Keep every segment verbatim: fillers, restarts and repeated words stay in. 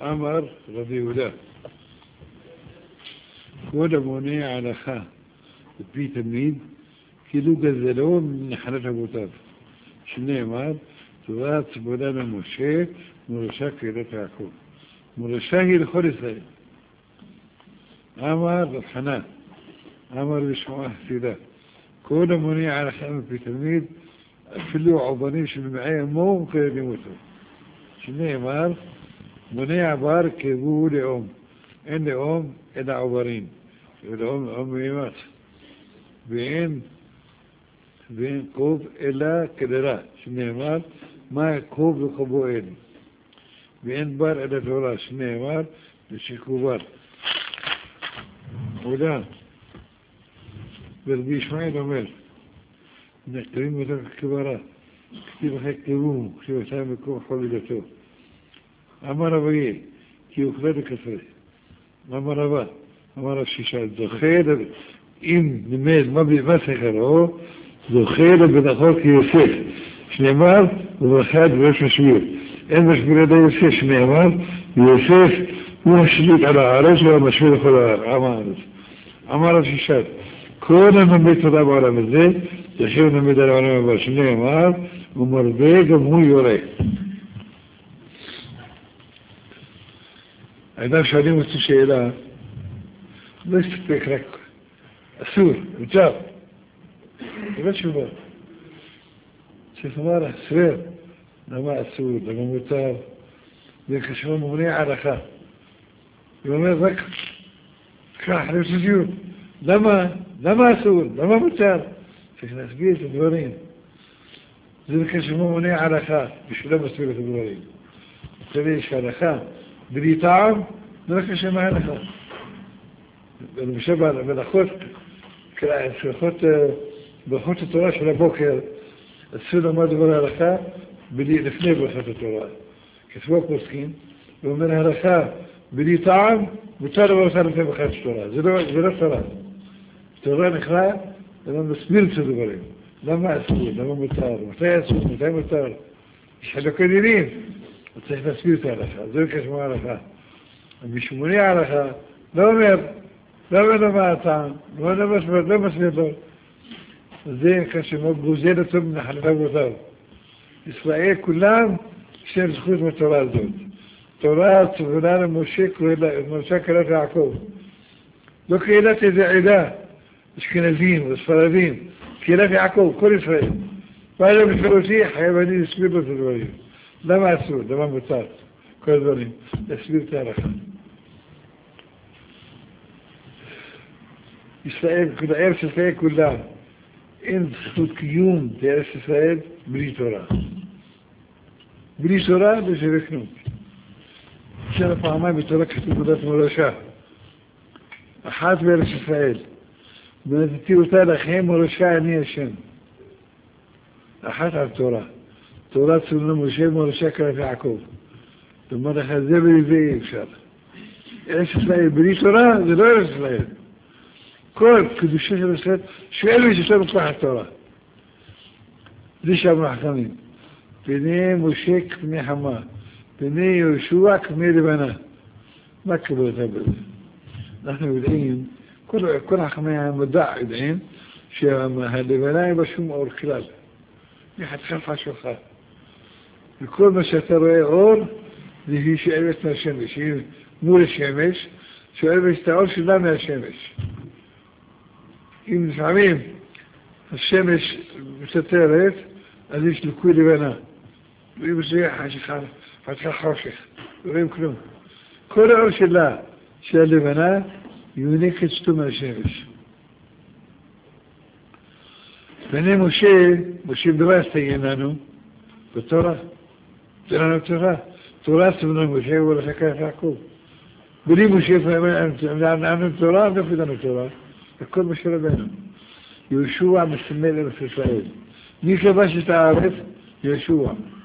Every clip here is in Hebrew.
אמר רבי יהודה, כבוד המונה הלכה בפי תלמיד, כאילו גזלו מנחלת אבותיו, שנאמר, תורה ציוונה למשה, מורשה קהילת יעקב. מורשה היא לכל ישראל. אמר רב חנן, אמר לשמוע חסידה, כל המונה הלכה בפי תלמיד, אפילו עובנים שבמעי עמו חייבים אותו. שנאמר, מונה עבר כבוא לאום, אין לאום אלא עוברים, ולאום לאום מימץ, ואין ואין קוב אלא כדרה, שנאמר, מה קוב וחובו אין, ואין בר אלא תורה, שנאמר, לשיקו בר. עולה, ורבי ישמעאל אומר, נכתבים אותם ככברה, כתיב אחרי כתיבום, כתיב אותם מקום חולדתו. אמר רבי, כי אוכלה לכסרי. אמר רבה, אמר השישה, זוכה, אם נמד מה שחרו, זוכה לבנחור כיוסף, שנאמר, וברכה דבש משביר. אין משביר ידי יוסף, שנאמר, ויוסף הוא השליט על הארץ, והוא המשביר לכל עם הארץ. אמר השישה, כל הנמד תודה בעולם הזה, ישב נמד על העולם הבא, שנאמר, ומרבה גם הוא יורה. האדם שואלים אותי שאלה, לא יסתפק רק, אסור, מותר. זה לא תשובה. צריך לומר, הסבר, למה אסור, למה מותר, זה כשהוא מונה ערכה. הוא אומר רק, כך, רציוניות, למה, למה אסור, למה מותר? צריך להסביר את הדברים. זה כשהוא מונה ערכה, בשביל לא מסביר את הדברים. תראי, יש ערכה. בלי טעם, זה רק לשם ההלכה. למשל, בלחות, בלחות התורה של הבוקר, אסור לומר דבר ההלכה, לפני בלחות התורה. כתבו הפוסקים, ואומר ההלכה, בלי טעם, מותר דבר אותה לפני בלחות התורה. זה לא תורה. תורה נקרא, למה מסביר את הדברים. למה אסור, למה מותר, מתי אסור, מתי מותר. יש חלוקי דינים. צריך להסביר את ההלכה, זה כשמו ההלכה. המשמוני ההלכה לא אומר, לא אומר לו מה הטעם, לא מסביר לו. זה כשמו גוזל אותו מנחלת אבותיו. ישראל כולם יש להם זכות בתורה הזאת. תורה ציוונה למשה, מורשה קהילת יעקב. לא קהילת איזה עדה, אשכנזים וספרדים, קהילת יעקב, כל ישראל. ואלה מפרותי חייב אני להסביר לו את הדברים. למה אסור? למה מותר? כל הדברים. להסביר את ההלכה. ישראל, ארץ ישראל כולה, אין זכות קיום בארץ ישראל בלי תורה. בלי תורה לא שווה כלום. אפשר פעמיים בתורה כתוב תעודת מורשה. אחת בארץ ישראל. ונתתי אותה לכם מורשה אני השם. אחת על תורה. תורה ציוונה משה מורשה קהילת יעקב. זאת אומרת לך, זה בלי זה אי אפשר. ארץ ישראל בלי תורה זה לא ארץ ישראל. כל קדושה של ישראל, שאלו יש יותר מצלחת תורה. זה שאמרו החכמים. פני משה כפני חמה, פני יהושע כפני לבנה. מה קבלו אותה בזה? אנחנו יודעים, כל החכמי המדע יודעים, שהלבנה אין בה שום אור כלל. היא חתיכה שלך. וכל מה שאתה רואה אור, זה היא שאבת מהשמש, היא מול השמש, שאבת את האור שלה מהשמש. אם לפעמים השמש מסתרת, אז יש ליקוי לבנה. ואם זה חתיכה חושך, לא רואים כלום. כל האור שלה, של הלבנה, יונק אצלו מהשמש. בני משה, משה דבר סתגן לנו, בתורה. זה לנו תורה. תורה ציוונה משה ומורשה קהילת יעקב. בלי משה, לנו תורה, נפי לנו תורה. הכל משה רבנו. יהושע מסמל ארץ ישראל. מי כבש את הארץ? יהושע.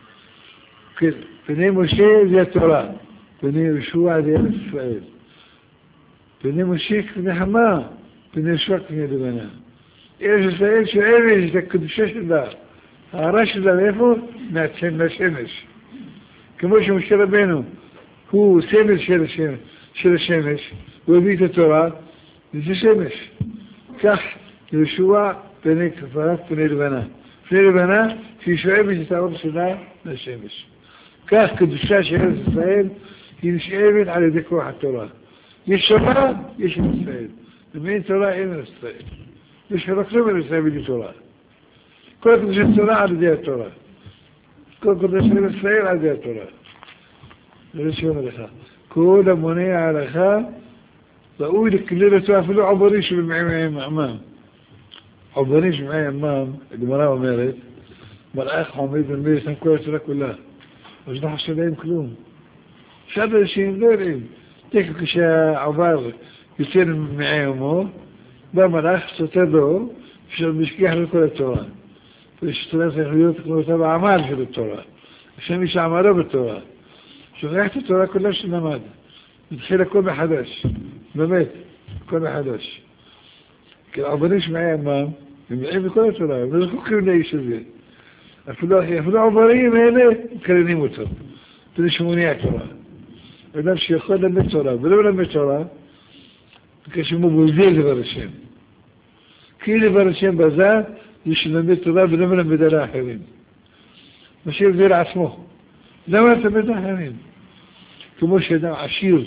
פני משה זה התורה. פני יהושע זה ארץ ישראל. פני משה כפני חמה, פני יהושע כפני לבנה. ארץ ישראל שארץ, זה הקדושה שלה. הערה שלה מאיפה? מהשמש. כמו שמשה רבנו הוא סמל של השמש, של השמש, הוא הביא את התורה, וזה שמש. כך יהושע פני כפרת פני לבנה. פני לבנה שהיא שואבת את האור שלה לשמש. כך קדושה של ארץ ישראל היא נשאבת על ידי כוח התורה. יש תורה, יש ארץ ישראל. אם אין תורה, אין ארץ ישראל. יש רק לא ארץ ישראל בלי תורה. כל קדושת תורה על ידי התורה. כל קדושת ארץ ישראל על ידי התורה. זה לשאול לך. כל המונע ההלכה ראוי לקלל אותו אפילו עוברים שבמעי עמם. עוברים שבמעי עמם, הגמרא אומרת, מלאך עומד ומביא לכם כל התורה כולה. אז לא חשב להם כלום. שאר אנשים לא יודעים. תקו כשהעובר יוצא ממעי עמו, בא מלאך, סותר לו, שמשגיח לו כל התורה. ושתורה צריך להיות כמו אותה בעמל של התורה. השם יש עמלו בתורה. שוכח את התורה כולה שלמד. מתחיל הכל מחדש. באמת, הכל מחדש. כי העוברים שמעי עמם, הם מעים בכל התורה, הם לא זקוקים לאיש הזה. אפילו העוברים האלה מקרנים אותו. זה שמוני התורה. אדם שיכול ללמד תורה, ולא ללמד תורה, כשמו בולדי לדבר השם. כי לדבר השם בזה, זה שלמד תורה ולא מלמד על האחרים. משאיר זה לעצמו. למה תלמד האחרים? כמו שאדם עשיר,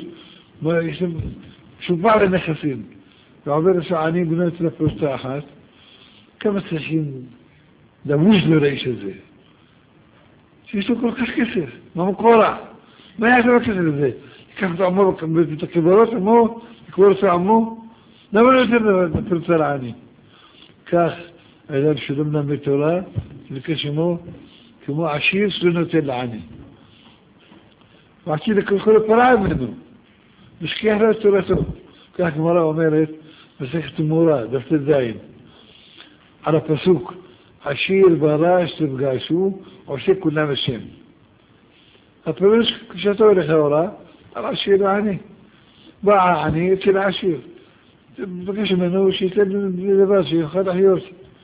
שהוא בעל הנכסים, ועובר לשענים בנות לפרוסה אחת, כמה צריכים לבוז לו לאיש הזה? שיש לו כל כך כסף, מה מקורע? מה יעשה בכסף הזה? ייקח אותו עמו בתקברות עמו, יקבור אותו עמו, למה לא יותר לפרוסה לעני? כך, האדם שלא מלמד תורה, וכשמו, כמו עשיר שלא נותן לעני. ועשיר לכל הפרעה ממנו, משכיח לו את תורתו. כך גמרא אומרת, מסכת מורה, דף זין, על הפסוק, עשיר ורש תפגשו, עושה כולם השם. הפירוש כשאתו לכאורה, על עשיר ועני. בא העני אצל העשיר. מבקש ממנו שייתן דבר שיוכל לחיות.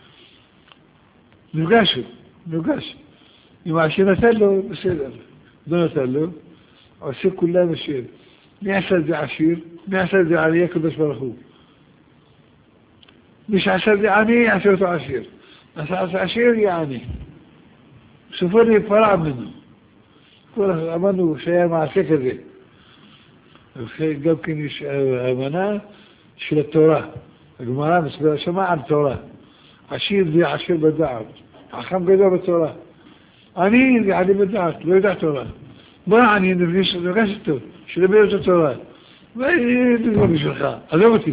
נפגשו, נפגש. אם העשיר נתן לו, בסדר. לא נתן לו, עושה כולם השם. מי עשה את זה עשיר? מי עשה את זה עני? הקדוש ברוך הוא. מי שעשה את זה עני, יעשה אותו עשיר. עשה את זה עשיר, יהיה עני. בסופו להיפרע ממנו. אמרנו שהיה מעשה כזה. גם כן יש אמנה של התורה. הגמרא מסבירה שמה על תורה. עשיר זה עשיר בדעת. חכם גדול בתורה. עני זה עני בדעת, לא יודע תורה. מה אני נפגש אותו, שלמד את התורה. מה נגמר בשבילך? עזוב אותי.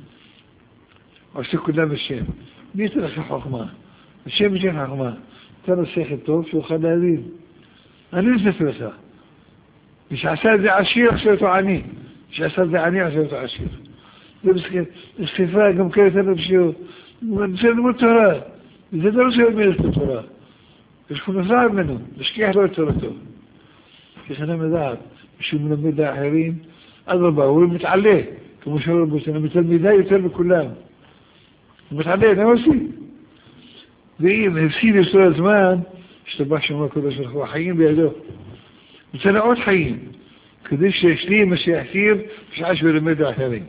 עושה כולם בשם. מי יתן לך חוכמה? השם יתן לך חוכמה. אתה נוסח טוב שיוכל להבין. אני נוסף לך. מי שעשה את זה עשיר, עשה אותו עני. מי שעשה את זה עני, עשה אותו עשיר. זה בסחיפה, גם כן יותר לבשיעות. זה ללמוד תורה. זה לא שלמד את התורה. יש פה נוסע ממנו, משכיח לו את תורתו. ככה מדעת, כשהוא מלמד לאחרים, אז רבה, הוא מתעלה, כמו שאומר בוסנה, מתלמידה יותר מכולם. הוא מתעלה, למה עושים? ואם הפסיד יסור הזמן, השתבח שאומר קודש ברוך הוא, החיים בידו. מצא עוד חיים, כדי שישלים מה שיחסיר, בשעה שהוא ילמד לאחרים.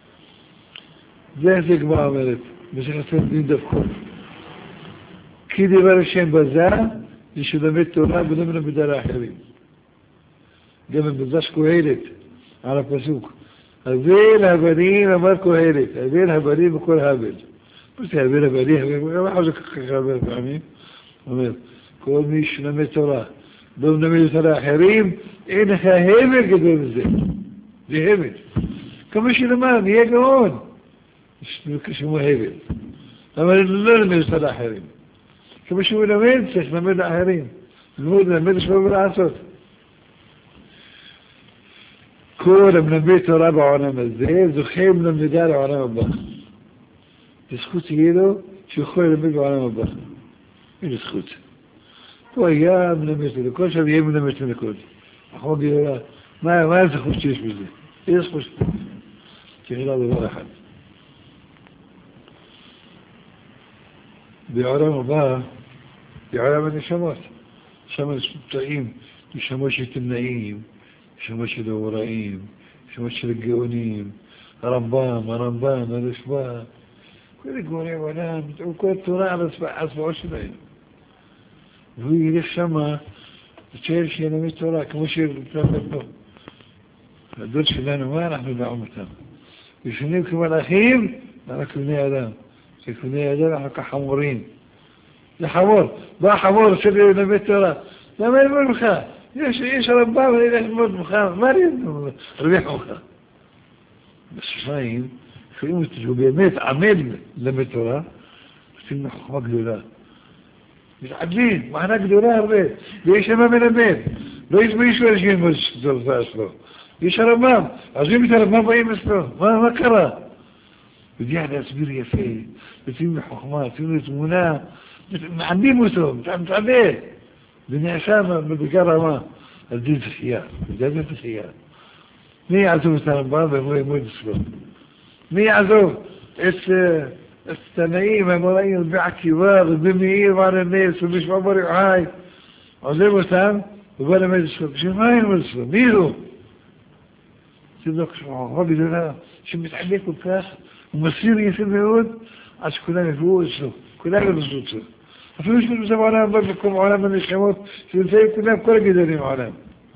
זה איך זה גמרא אומרת, וזה חסר דין דווקא. כי דבר השם בזה, זה שלמד תורה ולא מלמד לאחרים. גם במדרש קהלת, על הפסוק. הבל הבנים אמר קהלת, הבל הבנים וכל הבל. מה זה הבל הבנים? גם אחר זה ככה הרבה פעמים. אומר, כל מי שלמד תורה, לא מלמד אותה לאחרים, אין לך הבל גדול מזה. זה הבל. כמה שלמד, נהיה גאון. כשמו הבל. למה לא למד אותה לאחרים? כמה שהוא למד, צריך למד לאחרים. ללמוד, למד שבא לעשות. כל המלמד תורה בעולם הזה, זוכה מלמדה לעולם הבא. זכות תהיה לו שיכול ללמד בעולם הבא. אין זכות. הוא היה מלמד לכל שם יהיה מלמד לכל. אנחנו גדולה, מה הזכות שיש בזה? אין זכות. תחילה דבר אחד. בעולם הבא, בעולם הנשמות, שם נמצאים נשמות שתמנאים, שמות של הוראים, שמות של גאונים, הרמב"ם, הרמב"ם, הרשב"א, כל גאוני העולם, כל תורה על הצבעות שלהם. והוא ילך שמה, ותשאר שילמד תורה, כמו שלפלפת פה. הדוד שלנו, מה אנחנו נעום אותם? ראשונים כמלאכים, אנחנו בני אדם. כבני אדם אנחנו כחמורים. זה חמור, בא חמור, רוצה ללמד תורה. למה ללמוד ממך? יש הרמב"ם, אני אלך ללמוד ממך, מה אני ארוויח ממך? בשפיים, כשאומרים שהוא באמת עמד ללמד תורה, עושים לו חוכמה גדולה. מתעדלים, מענה גדולה הרבה, ויש שם מלמד. לא יתביישו אנשים ללמוד תורה שלו. יש הרמב"ם, עזבים את הרמב"ם באים אצלו, מה קרה? יודע להסביר יפה, נותנים לו חוכמה, נותנים לו תמונה, מענדים אותו, מתעדל. ונעשה בבקר רמה, על דין זכייה, בדין זכייה. מי יעזוב את הרמב"ם והוא ימוד אצלו? מי יעזוב את התנאים, המוראים, רבי עקיבא, רבי מאיר, ועל הנס, רבי שמעון בר יוחאי, עוזב אותם, ובא למד אצלו. בשביל מה ילמד אצלו? מי הוא? זה לא כשחוכמה גדולה, שמתעדל כל כך, הוא מסיר יפה מאוד, עד שכולם יבואו אצלו, כולם ירזו אצלו. אפילו יש בזה בעולם, בכל העולם הנשמות, שנמצאים כולם, כל הגדולים בעולם.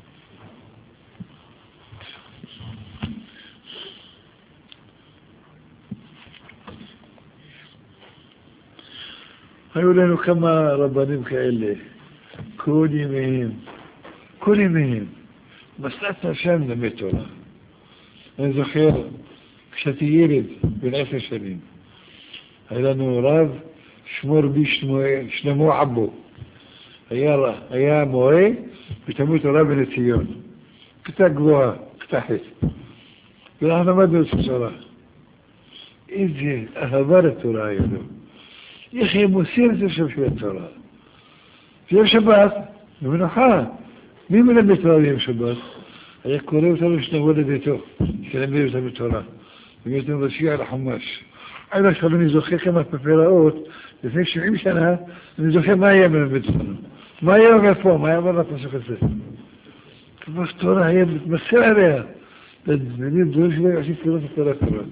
היו לנו כמה רבנים כאלה, כל ימיהם, כל ימיהם, מסעת השם למד תורה. אני זוכר, כשהייתי ילד, בן עשר שנים, היה לנו רב, שמו רבי שלמה עבו. היה, היה מורה בתלמוד תורה בנציון. כיתה גבוהה, כיתה ח'. ואנחנו למדנו את התורה. איזה אהבה לתורה היה לו. איך היא מוסר את זה שם של התורה. ביום שבת, במנוחה, מי מלמד תורה ביום שבת? היה קורא אותנו שנבוא לביתו, שלמד אותנו בתורה. באמת הוא משיע על החומש. עד עכשיו אני זוכר כמה פפראות, לפני שבעים שנה, אני זוכר מה היה מלמד אותנו. מה היה אומר פה? מה היה אומר לפסוק הזה? כמו שתורה היה מתמסר עליה. במילים דברים שלא יעשית קוראות את תורה קוראות.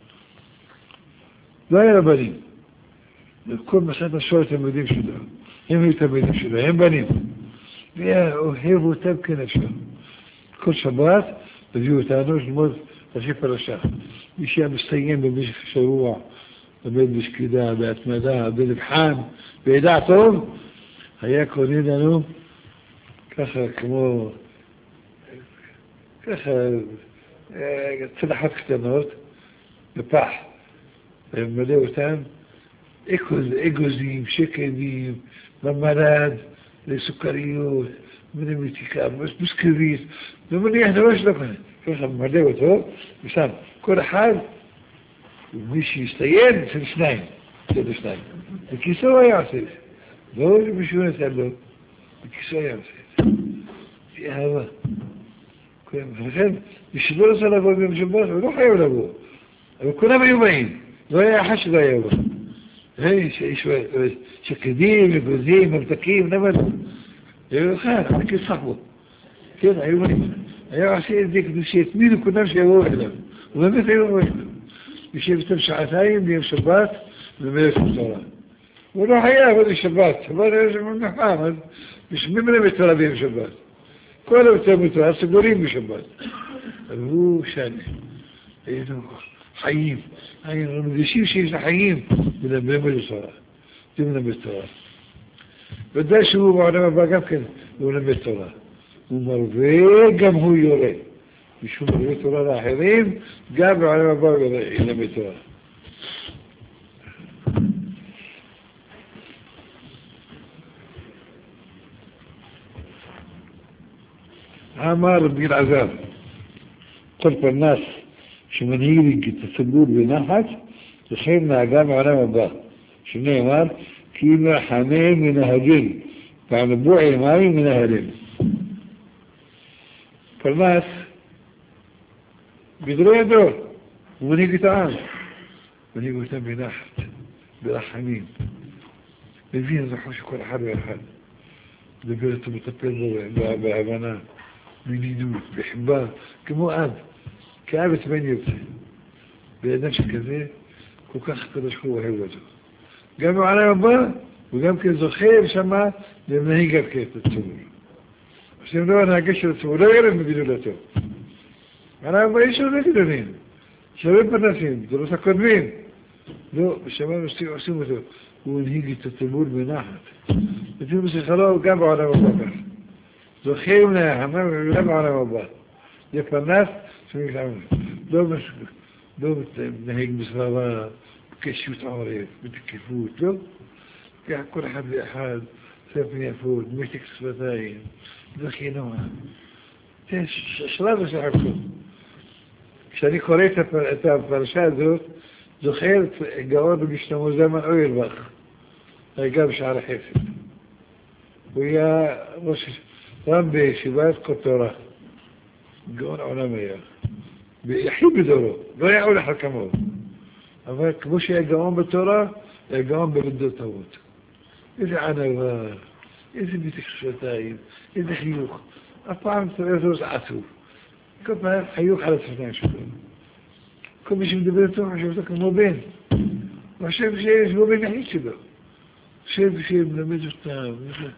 לא היה רבנים. וכל מסעת השור תלמידים שלו. הם היו תלמידים שלו, הם בנים. ואוהב אותם כנפשו. כל שבת הביאו אותנו ללמוד ראשי פרשה. מי שהיה מסתיים במשך שבוע, לומד בשקידה, בהתמדה, בנבחן, בידע טוב, היה קונה לנו ככה כמו, ככה צלחות קטנות, בפח. ומלא אותם אגוזים, שקדים, ממרד, לסוכריות, מנמיתיקה, בסקרית, ומניח דבר שלו כאן. ככה ממלא אותו, ושם כל אחד, מי שיסתיים, אצל שניים, אצל שניים. בכיסו היה עושה את זה. לא מישהו נתן לו, בכיסו היה עושה את זה. זה אהבה. ולכן, מי שלא רצה לבוא ביום שבת, הוא לא חייב לבוא. אבל כולם היו באים. לא היה אחד שלא היה בא. שקדים, אגוזים, מבטקים, נבל. היו אחד, המקיס חכבו. כן, היו באים. היה עושה את זה כדי שיתמידו כולם שיבואו אליו. ובאמת היו באים אליו. יושב איתם שעתיים ביום שבת ומלך תורה. הוא לא חייב עוד שבת, שבת היה שם מנחם, אז משמים להם את תורה ביום שבת. כל אותם תורה סגורים בשבת. אבל הוא שני. היינו חיים, היינו מרגישים שיש לחיים ולמלמד תורה. זה מלמד תורה. ודאי שהוא בעולם הבא גם כן, הוא מלמד תורה. הוא מרווה, גם הוא יורה. משום מלמד תורה לאחרים, גם בעולם הבא ילמד תורה. אמר רבי אלעזר, כל פרנס שמנהיג את הציבור בנחת, לכן נהגה מעולם הבא. שנאמר, כי מרחמם מנהגים, וענבוע מים מנהלים. פרנס, בדרו ידו, הוא מנהיג את העם. מנהיג אותם בנחת, ברחמים. מבין זכו שכל אחד ואחד. דבר אותו מטפל בו בהבנה. מנידות, בחיבה, כמו אב, כאב את בן יוצא. באדם שכזה, כל כך הקדוש ברוך הוא אוהב אותו. גם בעולם הבא, וגם כזוכר שמה, למנהיג על כעת הציבור. עושים דבר נהגה של הציבור, לא ירד בגדולתו. העולם הבא יש הרבה גדולים, יש הרבה פרנסים, זה לא הקודמים. לא, בשמיים עושים אותו. הוא הנהיג את הציבור בנחת. ותראו בשכלו גם בעולם הבא. זוכר מנהמה וגם בעולם הבא. זה פרנס שמתעמל. לא לא מתנהג בסבבה, בקשיות עורף, בתקיפות, לא? ככה כל אחד ואחד, ספן יפות, משק שפתיים, זכי נועם. זה שלב ושחקו. כשאני קורא את הפרשה הזאת, זוכר גאון במשתמו זמן אוירבך, רגע בשער החסד. הוא היה ראש רם בישיבת קוטורה, גאון עולם היה. ויחיד בדורו, לא היה הולך כמוהו. אבל כמו שהיה גאון בתורה, היה גאון במידות טובות. איזה ענווה, איזה ביטק שפתיים, איזה חיוך. אף פעם צריך ראש עצוב. כל פעם חיוך על השפתיים שלו. כל מי שמדבר איתו חושב אותו כמו בן. הוא חושב שיש בו בן יחיד שלו. חושב שמלמד אותם.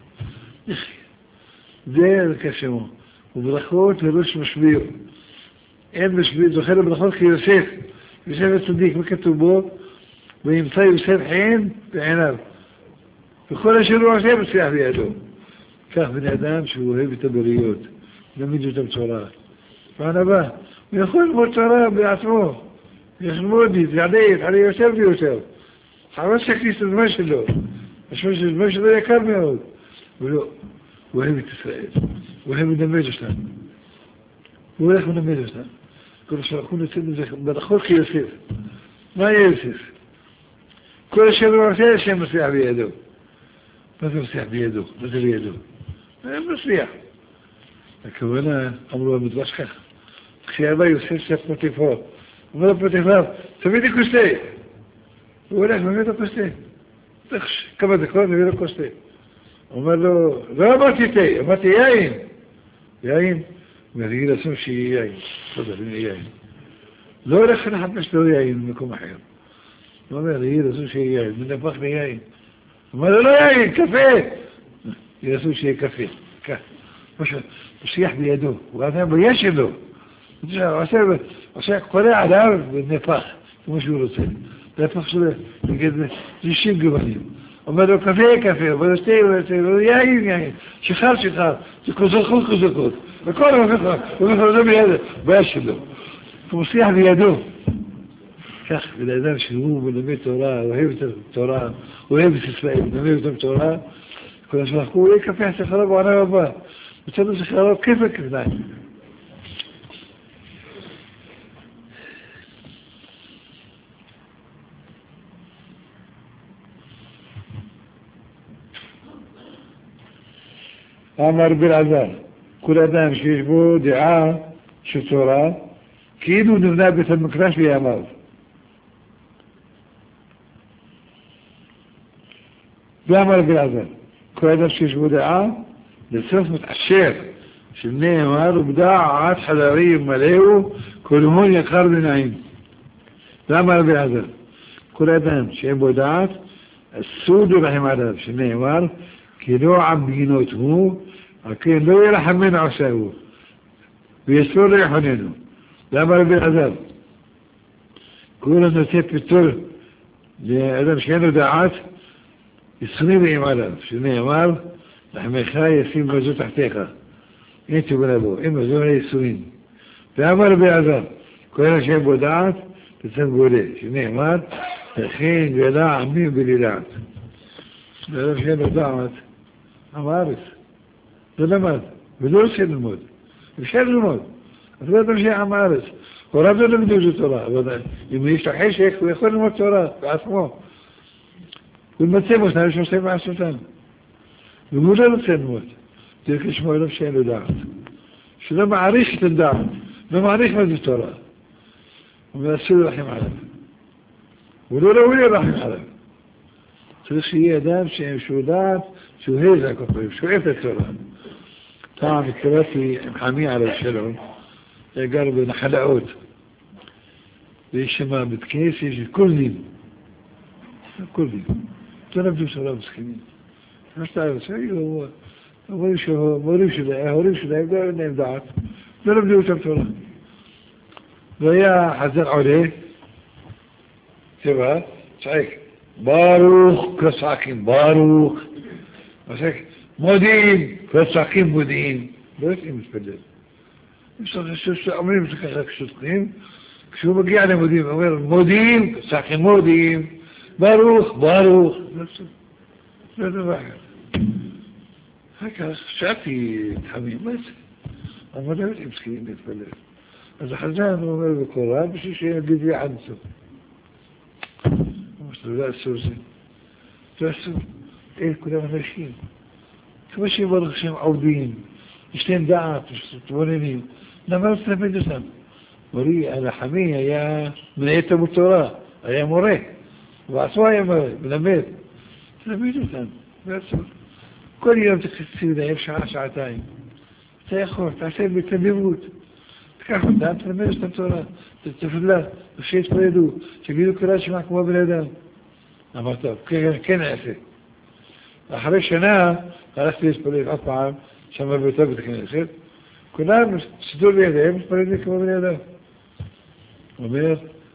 זה הקשמו. וברכות לראש משביר. אין משביר, זוכר לברכות כיוסף. יוסף הצדיק, מה כתוב בו? וימצא יוסף חן בעיניו. וכל אשר הוא עושה מצליח בידו. כך בני אדם שהוא אוהב את הבריות. נעמיד אותם תורה. וענווה. הוא יכול ללמוד תורה בעצמו. יחלמוד, יתעדה, יתעדה יותר ויותר. חבל שכניס את הזמן שלו. משמע שהזמן שלו יקר מאוד. ולא, הוא אוהב את ישראל. הוא אוהב ללמד אותם. הוא הולך ללמד אותם. כל אשר אנחנו נצאים לזה ברכות כיוסף. מה יהיה יוסף? כל אשר הוא עושה, השם מצליח בידו. מה זה מצליח בידו? מה זה בידו? זה מצליח. הכוונה, אמרו במדרש כך. כשהבא יוסף שאת פוטיפר, אומר לפוטיפר, תביא לי כוס תה. הוא הולך, מביא לו כוס תה. תוך כמה דקות, מביא לו כוס תה. אומר לו, לא אמרתי תה, אמרתי יין. יין? אומר, יגיד לעצמו שיהיה יין. תודה, הנה יין. לא הולך לחפש לו יין במקום אחר. הוא אומר, יגיד לעצמו שיהיה יין, מנפח ליין. אומר לו, לא יין, קפה. יגיד לעצמו שיהיה קפה. כך. משיח בידו, הוא ראה ביש שלו. הוא עושה קורא עליו ונפח, כמו שהוא רוצה. נפח שלו, נגיד, זה שין גוונים. אומר לו, קפה, קפה, אומר לו, שתה, אומר לו, יין, יין, שחר, שחר, זה כוזקות, כוזקות. וכל המפח, הוא אומר לו, זה בידו, ביש שלו. הוא משיח בידו. כך, ולאדם שהוא מלמד תורה, אוהב את התורה, אוהב את ישראל, מלמד אותם תורה, כל השלח, הוא יהיה קפה, שחרו בעונה הבאה. מצאנו שחרו כיפה כבניים. אמר בלעזר, כל אדם שיש בו דעה של תורה, כאילו נבנה בית המקדש בימיו. ואמר בלעזר, כל אדם שיש בו דעה, לסוף מתעשר, שנאמר, ובדעת חדרים מלאו, כל הון יקר ונעים. ואמר בלעזר, כל אדם שאין בו דעת, הסוד ורחם עליו, שנאמר, כי לא עם בגינות הוא, כן לא ירחמן עושהו, ויסור ליחוננו. ואמר בלעזר, כל הנושא פיתור לאדם שאין לו דעת, ישרים ועם עליו, שנאמר, לחמך ישים מזו תחתיך. אין תוגנה בו, אין מזו אין יסורים. ואמר בלעזר, כל אדם שאין בו דעת, תצם גולה, שנאמר, לכן גלה עמים בלי דעת. ואדם שאין לו דעת, עם הארץ. זה למד, ולא רוצה ללמוד. אפשר ללמוד. אז לא אדם שיהיה עם הארץ. הוריו לא למדו את התורה, אבל אם יש לו חשק, הוא יכול ללמוד תורה בעצמו. הוא מצא בו שניים שעושה מעשותן. והוא לא רוצה ללמוד. צריך לשמוע אליו שאין לו דעת. שלא מעריך את הדעת, לא מעריך מה זה תורה. הוא מנסה לרחם עליו. הוא לא ראוי לרחם עליו. צריך שיהיה אדם שהוא דעת, שהוא הזק אותו, שהוא אוהב את התורה. פעם קראתי עם חמי עליו שלום, גר בנחלאות, ויש שם בית כנסת של כורדים, כורדים, לא למדו שלה מסכנים. חשבתי עליו, שהיו המורים שלהם, ההורים שלהם, לא נעים דעת, לא למדו אותם תורה. והיה חזר עולה, שבא, צעק, ברוך, כצעקים, ברוך, צעק, מודיעין, כצעקים מודיעין, לא יודעים להתפלל. אומרים את זה ככה כשותקים, כשהוא מגיע למודיעין, הוא אומר, מודיעין, כצעקים מודיעין, ברוך, ברוך, לא דבר אחר. אחר כך שאלתי את חמים, מה זה? אבל לא יודעים שכירים להתפלל. אז החזן הוא אומר בקורא, בשביל שיגיד לי עד סוף. זה לא אסור זה. זה אסור. אלה כולם אנשים. כמו שהם ברוך שהם עובדים, יש להם דעת, מתבוננים. למה לא תלמד אותם? מורי, החמי היה מנהל תלמוד תורה, היה מורה. ועצמו היה מורה, מלמד. תלמד אותם, זה אסור. כל יום תקציב להם שעה, שעתיים. אתה יכול, תעשה בתדירות. תקח אותם, תלמד אותם תורה. תתפלה, שיתפללו, תגידו קראת שמע כמו בן אדם. אמרת, כן אעשה. אחרי שנה הלכתי להתפלל עוד פעם, שם בביתו בית הכנסת, כולם סידור לידיהם, מתפללים כמו בן אדם. הוא אומר,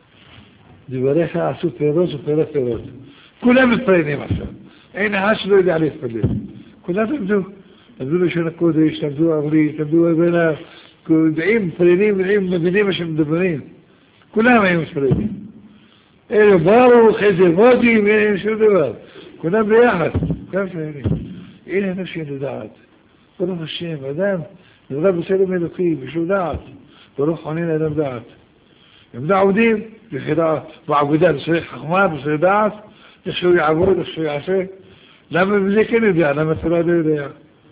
דבריך עשו פירות ופרות פירות. כולם מתפללים עכשיו. אין אחד שלא יודע להתפלל. כולם למדו. למדו לשון הקודש, למדו עברית, למדו הבנה, יודעים, מתפללים, יודעים, מבינים מה שמדברים. כולם היו מתפללים. אלה ברוך, איזה מודים, אין שום דבר. כולם ביחד, כולם מתפללים. אין אנשים לדעת. ברוך השם, אדם, נראה בסלם אלוקי, בשביל דעת. ברוך עונים לאדם דעת. הם עובדים, לפי דעת. בעבודה, בסריך חכמה, בסריך דעת, איך שהוא יעבוד, איך שהוא יעשה. למה בזה כן יודע, למה תורה לא יודע.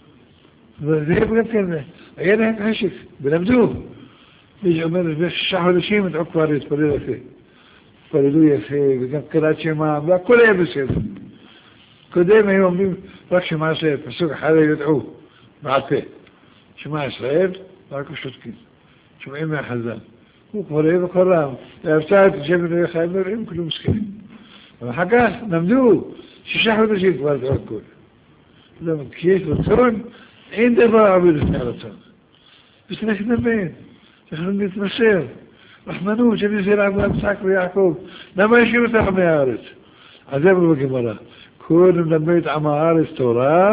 וזה גם כן, היה להם חשק, ולמדו. מי שאומר, בשישה חודשים, את כבר להתפלל יפה. התפללו יפה, וגם קראת שמע, והכל היה בסדר. קודם היו אומרים, רק שמע ישראל, פסוק אחד יודעו, בעל פה. שמע ישראל, רק השותקים. שומעים מהחזן. הוא כבר היה בקורם, להפתע את השם אלוהי חיים, לא רואים כלום מסכנים. ואחר כך למדו, שישה חודשים כבר את הכל. למה, כי יש רצון, אין דבר עבוד לפני הרצון. וצריך לדבר, צריך להתמסר. רחמנות, שנזיר אברהם, יצחק ויעקב. למה ישאיר אותך מהארץ? אז זה בגמרא. כל מלמד עם הארץ תורה,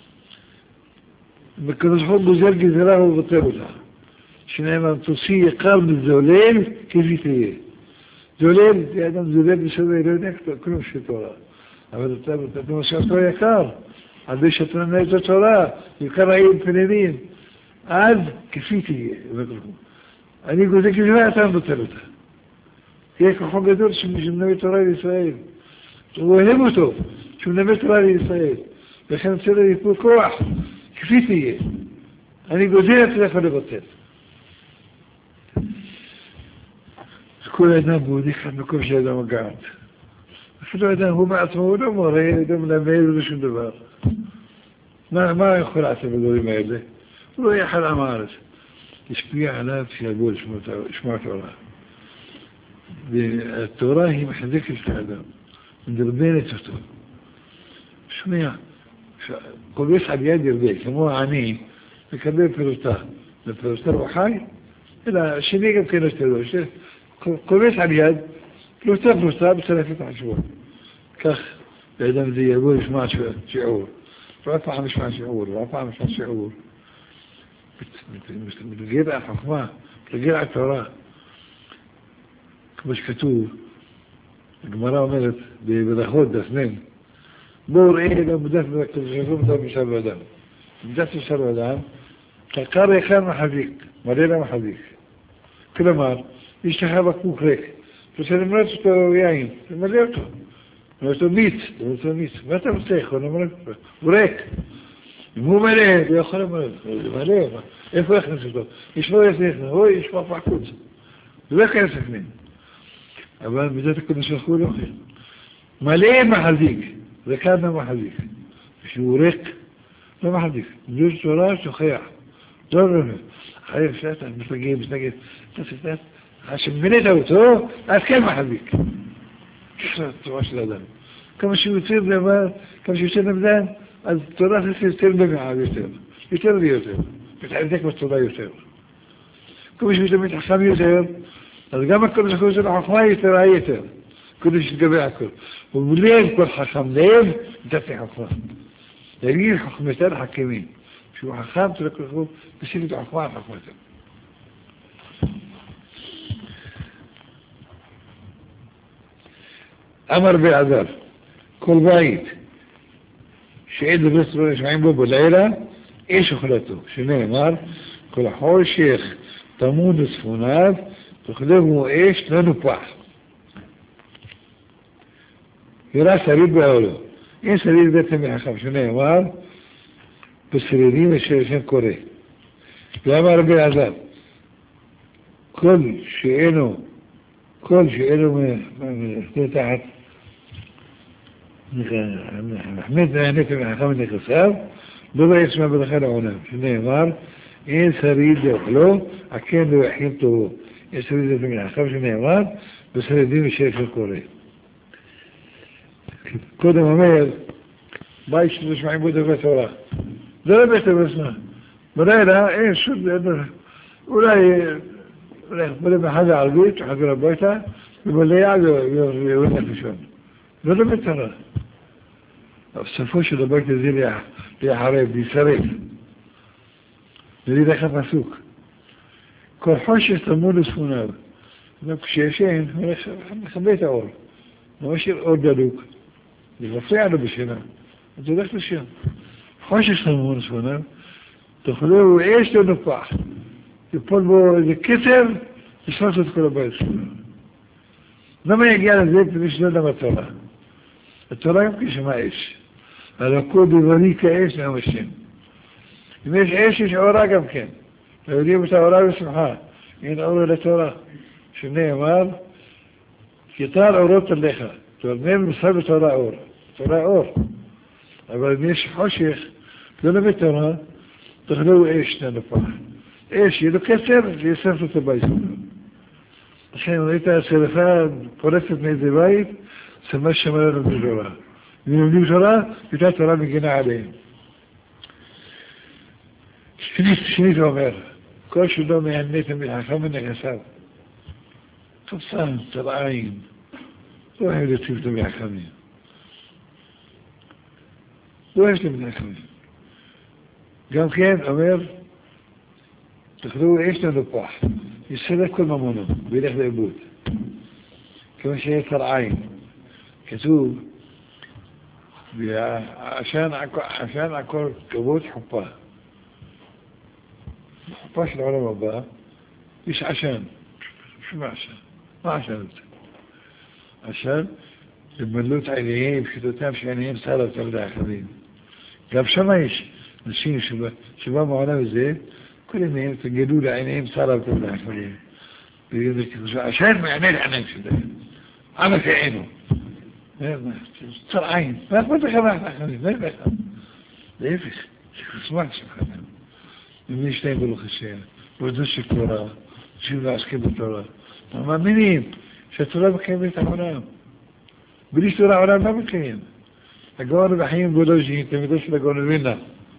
וכנס חוק גוזר גזרה ובטל אותה. שנאמר, תוציא יקר מזולל, כפי תהיה. זולל, זה אדם זולל בסדר, לא יודע כלום של תורה. אבל אתה מנסה אותו יקר. על זה שאתה מנהל את התורה, יקר העיר פנינים. אז כפי תהיה. אני גוזר גזרה, אתה מבטל אותה. תהיה כוחו גדול שמנהל תורה לישראל. הוא אוהב אותו, שהוא מנהל תורה לישראל. לכן צריך ליפול כוח, כפי תהיה. אני גוזר, אתה יכול לבטל. כל אדם בודק על מקום שאדם מגעת. אפילו אדם הוא מעצמו, הוא לא מורה, הוא לא מלמד, הוא לא שום דבר. מה, מה יכול לעשות בדברים האלה? הוא לא יחד עם הארץ. השפיע עליו שיבוא לשמוע תורה. והתורה היא מחזקת את האדם, מדרבנת אותו. שומע, כובש על יד ירבה, כמו העני, מקבל פירוטה. ופירוטה הוא חי, אלא שני גם כן יש לו, כובש על יד, פלוטה פלוטה בצרפת החשבון. כך באדם זה יבוא לשמוע שיעור. ועוד פעם לשמוע שיעור, ועוד פעם לשמוע שיעור. מתגר על חוכמה, מתגר על תורה. כמו שכתוב, הגמרא אומרת, בברכות דסנן, בואו ראה גם בדף שכתוב בדף משל באדם. בדף משל באדם, תקר אחד מחזיק, מלא לה מחזיק. כלומר, יש לך בקבוק ריק, אתה רוצה למלא אותו יין, תמלא אותו. תמלא אותו מיץ, תמלא אותו מיץ. מה אתה רוצה? יכול למלא אותו? הוא ריק. אם הוא מלא, הוא יכול למלא אותו. זה מלא, איפה יכנס אותו? יש לו יכנס, אוי, יש פה פחקוץ. זה לא יכנס לפנים. אבל בזה תקודם שלחו לא אחר. מלא מחזיק, זה כאן לא מחזיק. כשהוא ריק, לא מחזיק. בלי תורה שוכח. לא, לא, לא. חייב שאתה מתנגד, מתנגד. אתה תפתח, עשם מילאת אותו, אז כן מחזיק. ככה התורה של האדם. כמה שהוא יוצר דבר, כמה שהוא יוצר נמדן, אז תורה זה יותר במעב יותר. יותר ויותר. מתחזק בתורה יותר. כמה שהוא תמיד חכם יותר, אז גם הקודש הקודש של החוכמה יותר, היותר. קודש יתגבר הכל. ובלב כל חכם לב, נתתי חוכמה. להגיד חוכמתן חכמים. שהוא חכם, תלכו, תשים את החוכמה על חוכמתן. אמר בעזר, כל בית שאין לבית לא נשמעים בו בלילה, אש אוכלתו, שנאמר, כל החושך תמוד וצפוניו, תאכלו אש לא נופח. יראה שריד בעולו, אין שריד בעצם מחכם, שנאמר, בשרידים אשר השם קורא. ואמר רבי עזר, כל שאינו, כל שאינו תחת מחמד נהנית מחכם נכסיו, לא ישמע ברכה לעולם, שנאמר, אין שריד יאכלו, עקן לא יכין טובו. אין שריד מחכם, שנאמר, בשרידים אשר השם קורא. קודם אומר, בית שנשמעים בו דברי תורה. זה לא בית הבסנה. בלילה אין שום, אולי, אולי, בלי מחד הערבית, חזר הביתה, ובלילה יורד נפשון. זה לא בית תורה. הסופו של הבית הזה להיחרב, להישרף. ולי לך פסוק. כל חושך תמוד וצפוניו. כשישן, הוא מכבה את האור. הוא משאיר אור דלוק. זה מפריע לו בשינה. אז הוא הולך לשם. חושך תמוד וצפוניו, תאכלו אש לא נופח. יפול בו איזה קצר, לשרוף את כל הבית שלו. למה יגיע לזה כדי שלא יודע בתורה? התורה גם כשמה אש. על הכל דברי כאש נעם השם. אם יש אש, יש אורה גם כן. ויודעים את האורה בשמחה. אין אור לתורה. שנאמר, כתר אורות עליך. תורנל מסר בתורה אור. תורה אור. אבל אם יש חושך, לא לבית תורה, תאכלו אש ננופח. אש, יהיה לו קצר, ויסף את הבית שלו. לכן, ראית השרפה פורצת מאיזה בית, שמש שמרה לומדים תורה. אם לומדים תורה, הייתה תורה מגינה עליהם. שנית, שנית אומר, כל שלא מהנתם מחכם ונכסיו. חפשן, צלעיים, לא אוהב לציב את המחכמים. לא אוהב את המחכמים. גם כן אומר, תאכלו אש לנופח, יסלק כל ממונו, וילך לאיבוד. כמו שיהיה צלעיים. כתוב, עשן עקור כבוד חופה. בחופה של העולם הבא, יש עשן. שמה עשן? מה עשן הזה? עשן, למלות עיניהם, פשוטותם שעיניהם סלב תלדי האחרים. גם שמה יש אנשים שבא מעולם הזה, כל עיניהם תגדו לעיניהם סלב תלדי האחרים. עשן מענה לעיניים שלהם. עמק העינו. צלעיים. מה אכפת לך מהאחרים? מה אכפת לך? להפך, שחסמך שלך. אם יש להם ברוך השם, ועודו של תורה, שוב להשכם בתורה. מאמינים שהתורה מקיימת את העולם. בלי תורה העולם לא מקיים. הגאון בחיים גולוז'י, תלמידו של הגאון מווילנה,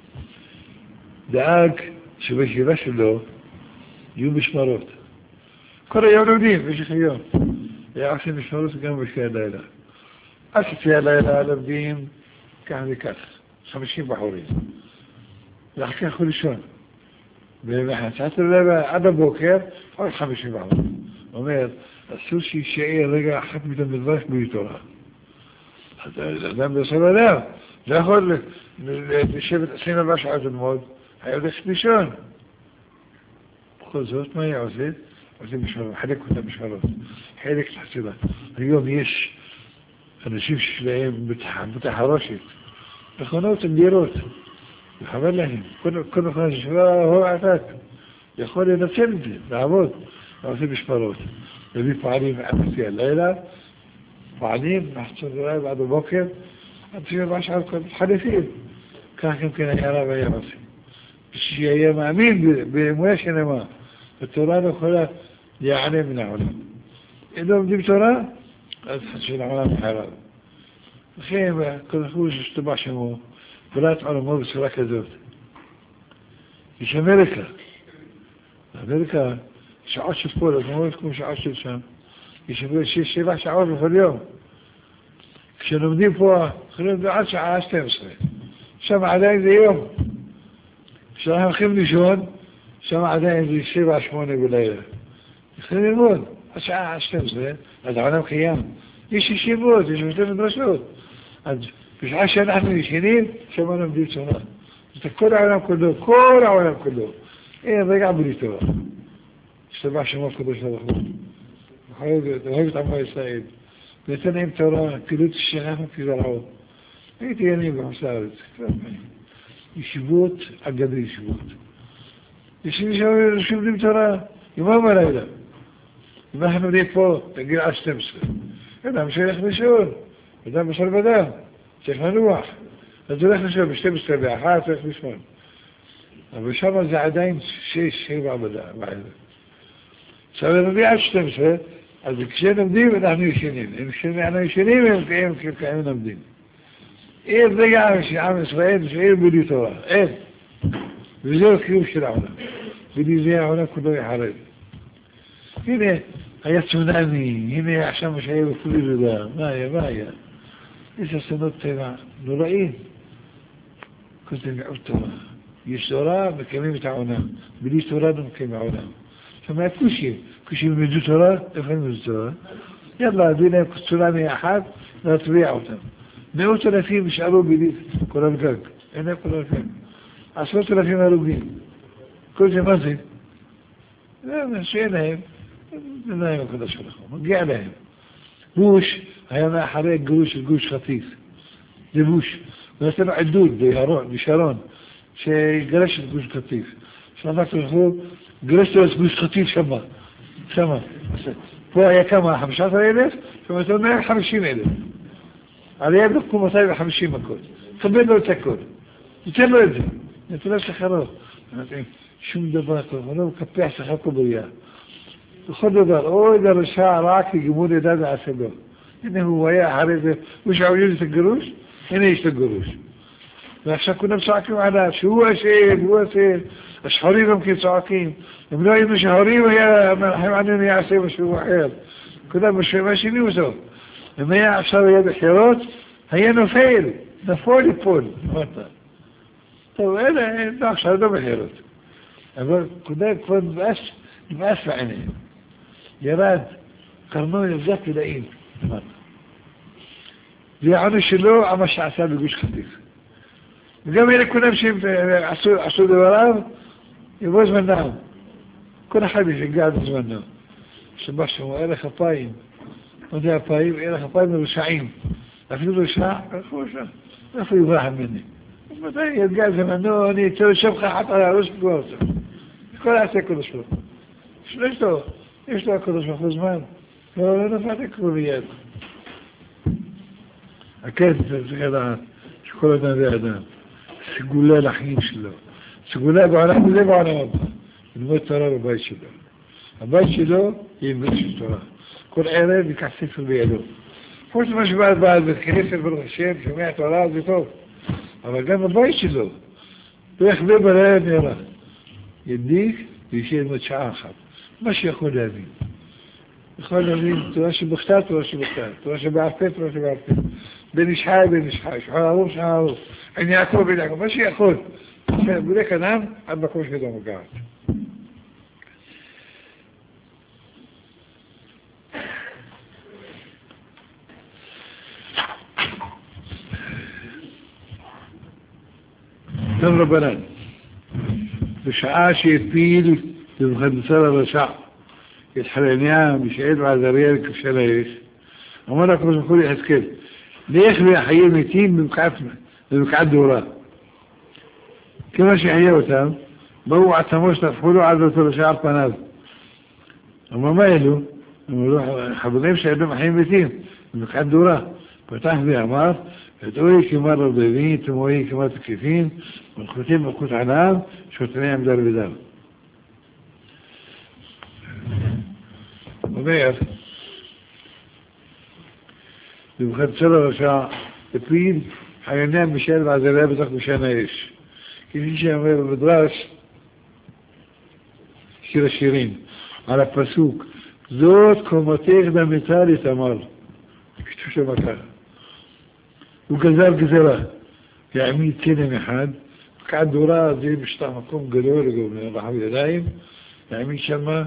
דאג שבישיבה שלו יהיו משמרות. כל היום לומדים, במשך היום. היה עושה משמרות גם בשביל הלילה. אז שצי הלילה לומדים כך וכך, חמישים בחורים. ואחר כך הוא לישון. ובחצת הלילה עד הבוקר, עוד חמישים בחורים. הוא אומר, אסור שישאר רגע אחת מת המדרש בלי תורה. אז אדם בסדר עליו, לא יכול לשבת עשרים ארבע שעות ללמוד, היה הולך לישון. בכל זאת, מה היה עושה? עושה משמרות, חלק אותם משמרות, חלק תחצילה. היום יש אנשים שלהם בתחרושת, מכונות עם דירות, לחבר להם, כל מכונה ששווה הוא עתק, יכול לנצל את זה, לעבוד, ועושה משמרות. להביא פעלים עמסי הלילה, פעלים, נחצות אולי בעד הבוקר, עד שבע שעות כל חליפים. כך גם כן היה רב היה עושה. שיהיה מאמין באמונה שלמה. התורה לא יכולה להיעלם מן העולם. אם לא לומדים תורה, אז של העולם חרב. לכן, כל אחד שתבע שמו, בלעת עולמו בצורה כזאת. יש אמריקה. אמריקה, שעות של פה, אז לא כמו שעות של שם. יש שש, שבע שעות בכל יום. כשלומדים פה, יכולים עד שעה שתים עשרה. שם עדיין זה יום. כשאנחנו הולכים לישון, שם עדיין זה שבע, שמונה בלילה. יכולים ללמוד, עד שעה שתים עשרה, אז העולם קיים. יש ישיבות, יש שתי מדרשות. אז בשעה שאנחנו ישנים, שם לומדים תורה. זה כל העולם כולו, כל העולם כולו. אין רגע בלי תורה. שתבע שמות קדוש ברוך הוא. אוהב את עמו ישראל. ונתן להם תורה, כאילו שאנחנו כזרעו. הייתי אני בחוץ לארץ. ישיבות על גבי ישיבות. ישיבים שם לומדים תורה, יומם בלילה. אם אנחנו נהיה פה, תגיד עד שתים עשרה. אדם שהולך לישון, אדם בשל בדם, צריך לנוח. אז הוא הולך לישון ב-שתים עשרה באחת, צריך לישון. אבל שם זה עדיין שש, שבע בלילה. עכשיו נביא עד שתים עשרה, אז כשנמדים אנחנו ישנים. אם כשאנחנו ישנים, הם כאלה נמדים. אין רגע שעם ישראל שאין בלי תורה. אין. וזהו הקיום של העולם. בלי זה העולם כולו יחרב. הנה, היה צונאמי, הנה עכשיו שהיה בכלי יהודה. מה היה, מה היה? יש אסונות טבע נוראים. כל זה מיעוט תורה. יש תורה, מקיימים את העולם. בלי תורה לא מקיימים העולם. שמה כושים, כושים ילמדו תורה, איפה ילמדו תורה? יאללה, הביא להם צונאמי אחד, להטביע אותם. מאות אלפים נשארו בלי קורת גג. אין להם קורת גג. עשרות אלפים הרוגים. כל זה מה זה? זה שאין להם, זה להם הקדוש ברוך הוא, מגיע להם. בוש היה מאחורי גירוש של גוש קטיף. זה בוש. ונעשה לו עדות בשרון, שגרש את גוש קטיף. שמעת לכו, גרש לו את גוש קטיף שמה. שמה. פה היה כמה? חמישה עשר אלף? שמעת לו מאה וחמישים אלף. עליהם לקחו מאתיים וחמישים מכות. קבל לו את הכל. ניתן לו את זה. ניתן לו שכרו. שום דבר טוב, הוא לא מקפח שכר כל בריאה. בכל דבר, אוי לרשע רע כי גמול ידע ועשה לו. הנה הוא היה אחרי זה, הוא שעוין את הגירוש, הנה יש לו גירוש. ועכשיו כולם צועקים עליו, שהוא אשם, הוא אשם. השחורים גם כן צועקים. אם לא היינו שחורים, היה מנחם עלינו יעשה משהו אחר. כולם מאשימים אותו. אם היה עכשיו היה בחירות, היה נופל, נפול ליפול. אמרת. טוב, אלה, לא עכשיו לא בחירות. אבל כודה כבר נמאס בעיניהם. ירד, קרנו יזק ודאים. אמרת. זה העונש שלו, על מה שעשה בגוש קטיף. וגם אלה כולם שהם עשו דבריו, יבוא זמנם. כל אחד יפגע בזמנו. שבא שמו, אלה אפיים. מה זה אפיים? אלה אפיים מרושעים. אפילו רשע, איפה רשע? איפה יברח ממני? מתי יפגע זמנו, אני אצא לשם חחת על הראש כבר אותו. כל העשה הקדוש ברוך הוא. יש לו, יש לו הקדוש ברוך הוא זמן. לא, לא נפלת כבר ביד. הכסף צריך לדעת שכל אדם זה אדם. סגולה לחיים שלו. סגולה בעולם הזה בעולם הבא. ללמוד תורה בבית שלו. הבית שלו ילמד של תורה. כל ערב ייקח ספר בידו. כמו שמה שבא בעל בית כנסת ברוך השם, שומע תורה זה טוב. אבל גם בבית שלו. לא יחווה בלילה נראה. ידיק וישאר ללמוד שעה אחת. מה שיכול להבין. יכול להבין תורה שבכתב, תורה שבכתב. תורה שבעל פה, תורה שבעל פה. בין איש חי, בין איש חי. שחר ערוב, שחר ערוב. אני יעקב, בין יעקב. מה שיכול. בודק אדם, עד מקום שכדו מגעת. טוב רבנן, בשעה שהפיל לבחדצה לרשע, את חנניה, מישאל ועזריה לכבשל האש, אמר הקדוש ברוך הוא ליחזקאל, לך והחיים מתים במקעת דורה. כמה שיחיה אותם, באו עצמו שטפחו לו עד אותו רשע על פניו. אמר מה אלו? אמרו לו, חברים שהיו החיים מתים במקעת דורה. פתח ואמר, ادعوي كما رضيين تموي كما تكفين والختين مقوت عنام شوتنيهم دار بدار ومير بمخد سلو رشاع تبين حينام مشان بعد ذلك مشان ايش كيف يجي امير المدراس شير الشيرين على بسوك زود كومتيك دا مثالي تمر كتو شو مكان وكذلك كذلك يعني تيني محاد قاعد دورا زي مشتاق مقوم قدور من الرحمة دايم يعني شما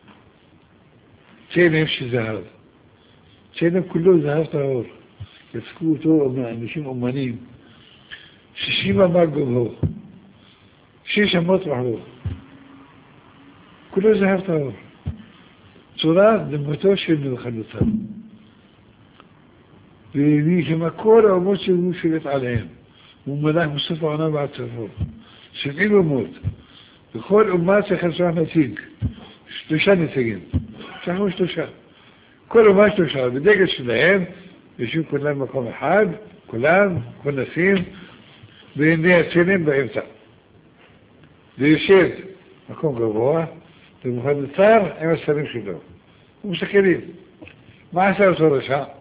تيني يمشي زهر تيني كله زهر طهور يسكوتو مشين أمانين شيشيما ماقب هو شيشا مطرح هو كله زهر طهور صورات دمتوش اللي بخلطها بيبي كما كورة وموت وشلت عليهم وملاك مصطفى وانا بعد تفور سبعين وموت بكل أمات يخلصوها نتيج شتوشان نتيجين شاهو شتوشان كل ما شتوشان بديك الشلعين يشوف كلام مقام حاد كلام كل نسيم بإنها سنين بإمتع ليشيد مقام قبوة المخدطار اما السليم شدو ومسكرين ما سأل صورشا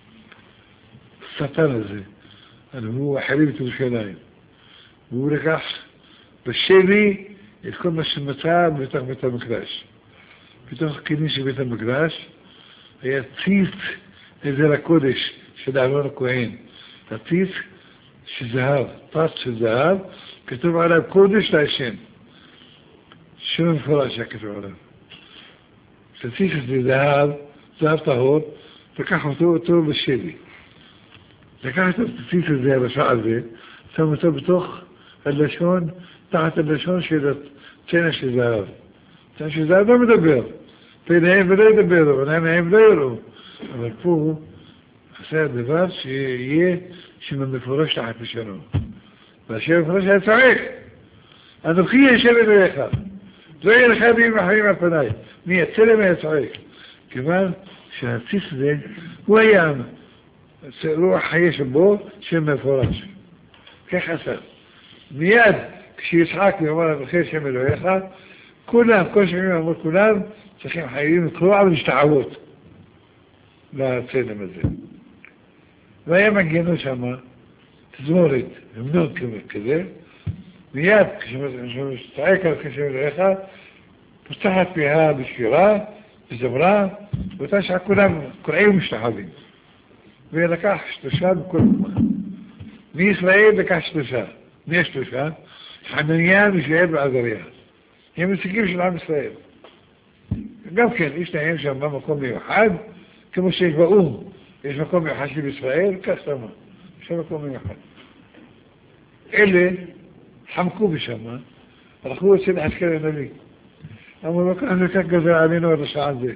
ستنزي اللي هو حبيبته بشلايم بورك بالشيبي يكون مش المتاب بتاع بيت المقداش بتاع كنيسة بيت المقداش هي تيت إذا الكودش شدعون الكوهين تيت شذهاب طاس شذهاب كتب على الكودش لعشين شنو الفراشة كتب على تيت الذهاب ذهب طهور تكحوا تو بالشيبي تكحوا تيت الذهاب شعبي ثم تبطخ اللشون تحت اللشون شدت تنش الذهاب تنش الذهاب ما مدبر بينهم بلا يدبروا ونهم لا يروا אבל פה עשה הדבר שיהיה שמפורש תחת לשונו והשם מפורש היה צועק אנוכי ישב אלוהיך לא יהיה לך בימים אחרים על פניי מי הצלם היה צועק כיוון שהציץ הזה הוא היה רוח חיה שבו שם מפורש כך עשה מיד כשיצחק ואמר אנוכי ישב אלוהיך כולם כל שמים אמרו כולם צריכים חייבים לקרוע ולהשתעבות לצלם הזה. והיה מגנו שם תזמורת, המנון כזה, מיד כשמשתעק על כשם אלוהיך, פותחת פיה בשירה, בזמרה, באותה שעה כולם קוראים ומשתחווים. ולקח שלושה בכל אומה. מישראל לקח שלושה. מי השלושה? חנניה, מישאל ועזריה. הם נציגים של עם ישראל. גם כן, יש להם שם במקום מיוחד, כמו שיש באום, יש מקום מיוחד של ישראל, כך שמה, יש מקום מיוחד. אלה חמקו בשמה, הלכו אצל לעסקר הנביא. אמרו לו, כאן וכך גזר עלינו על השעה הזה.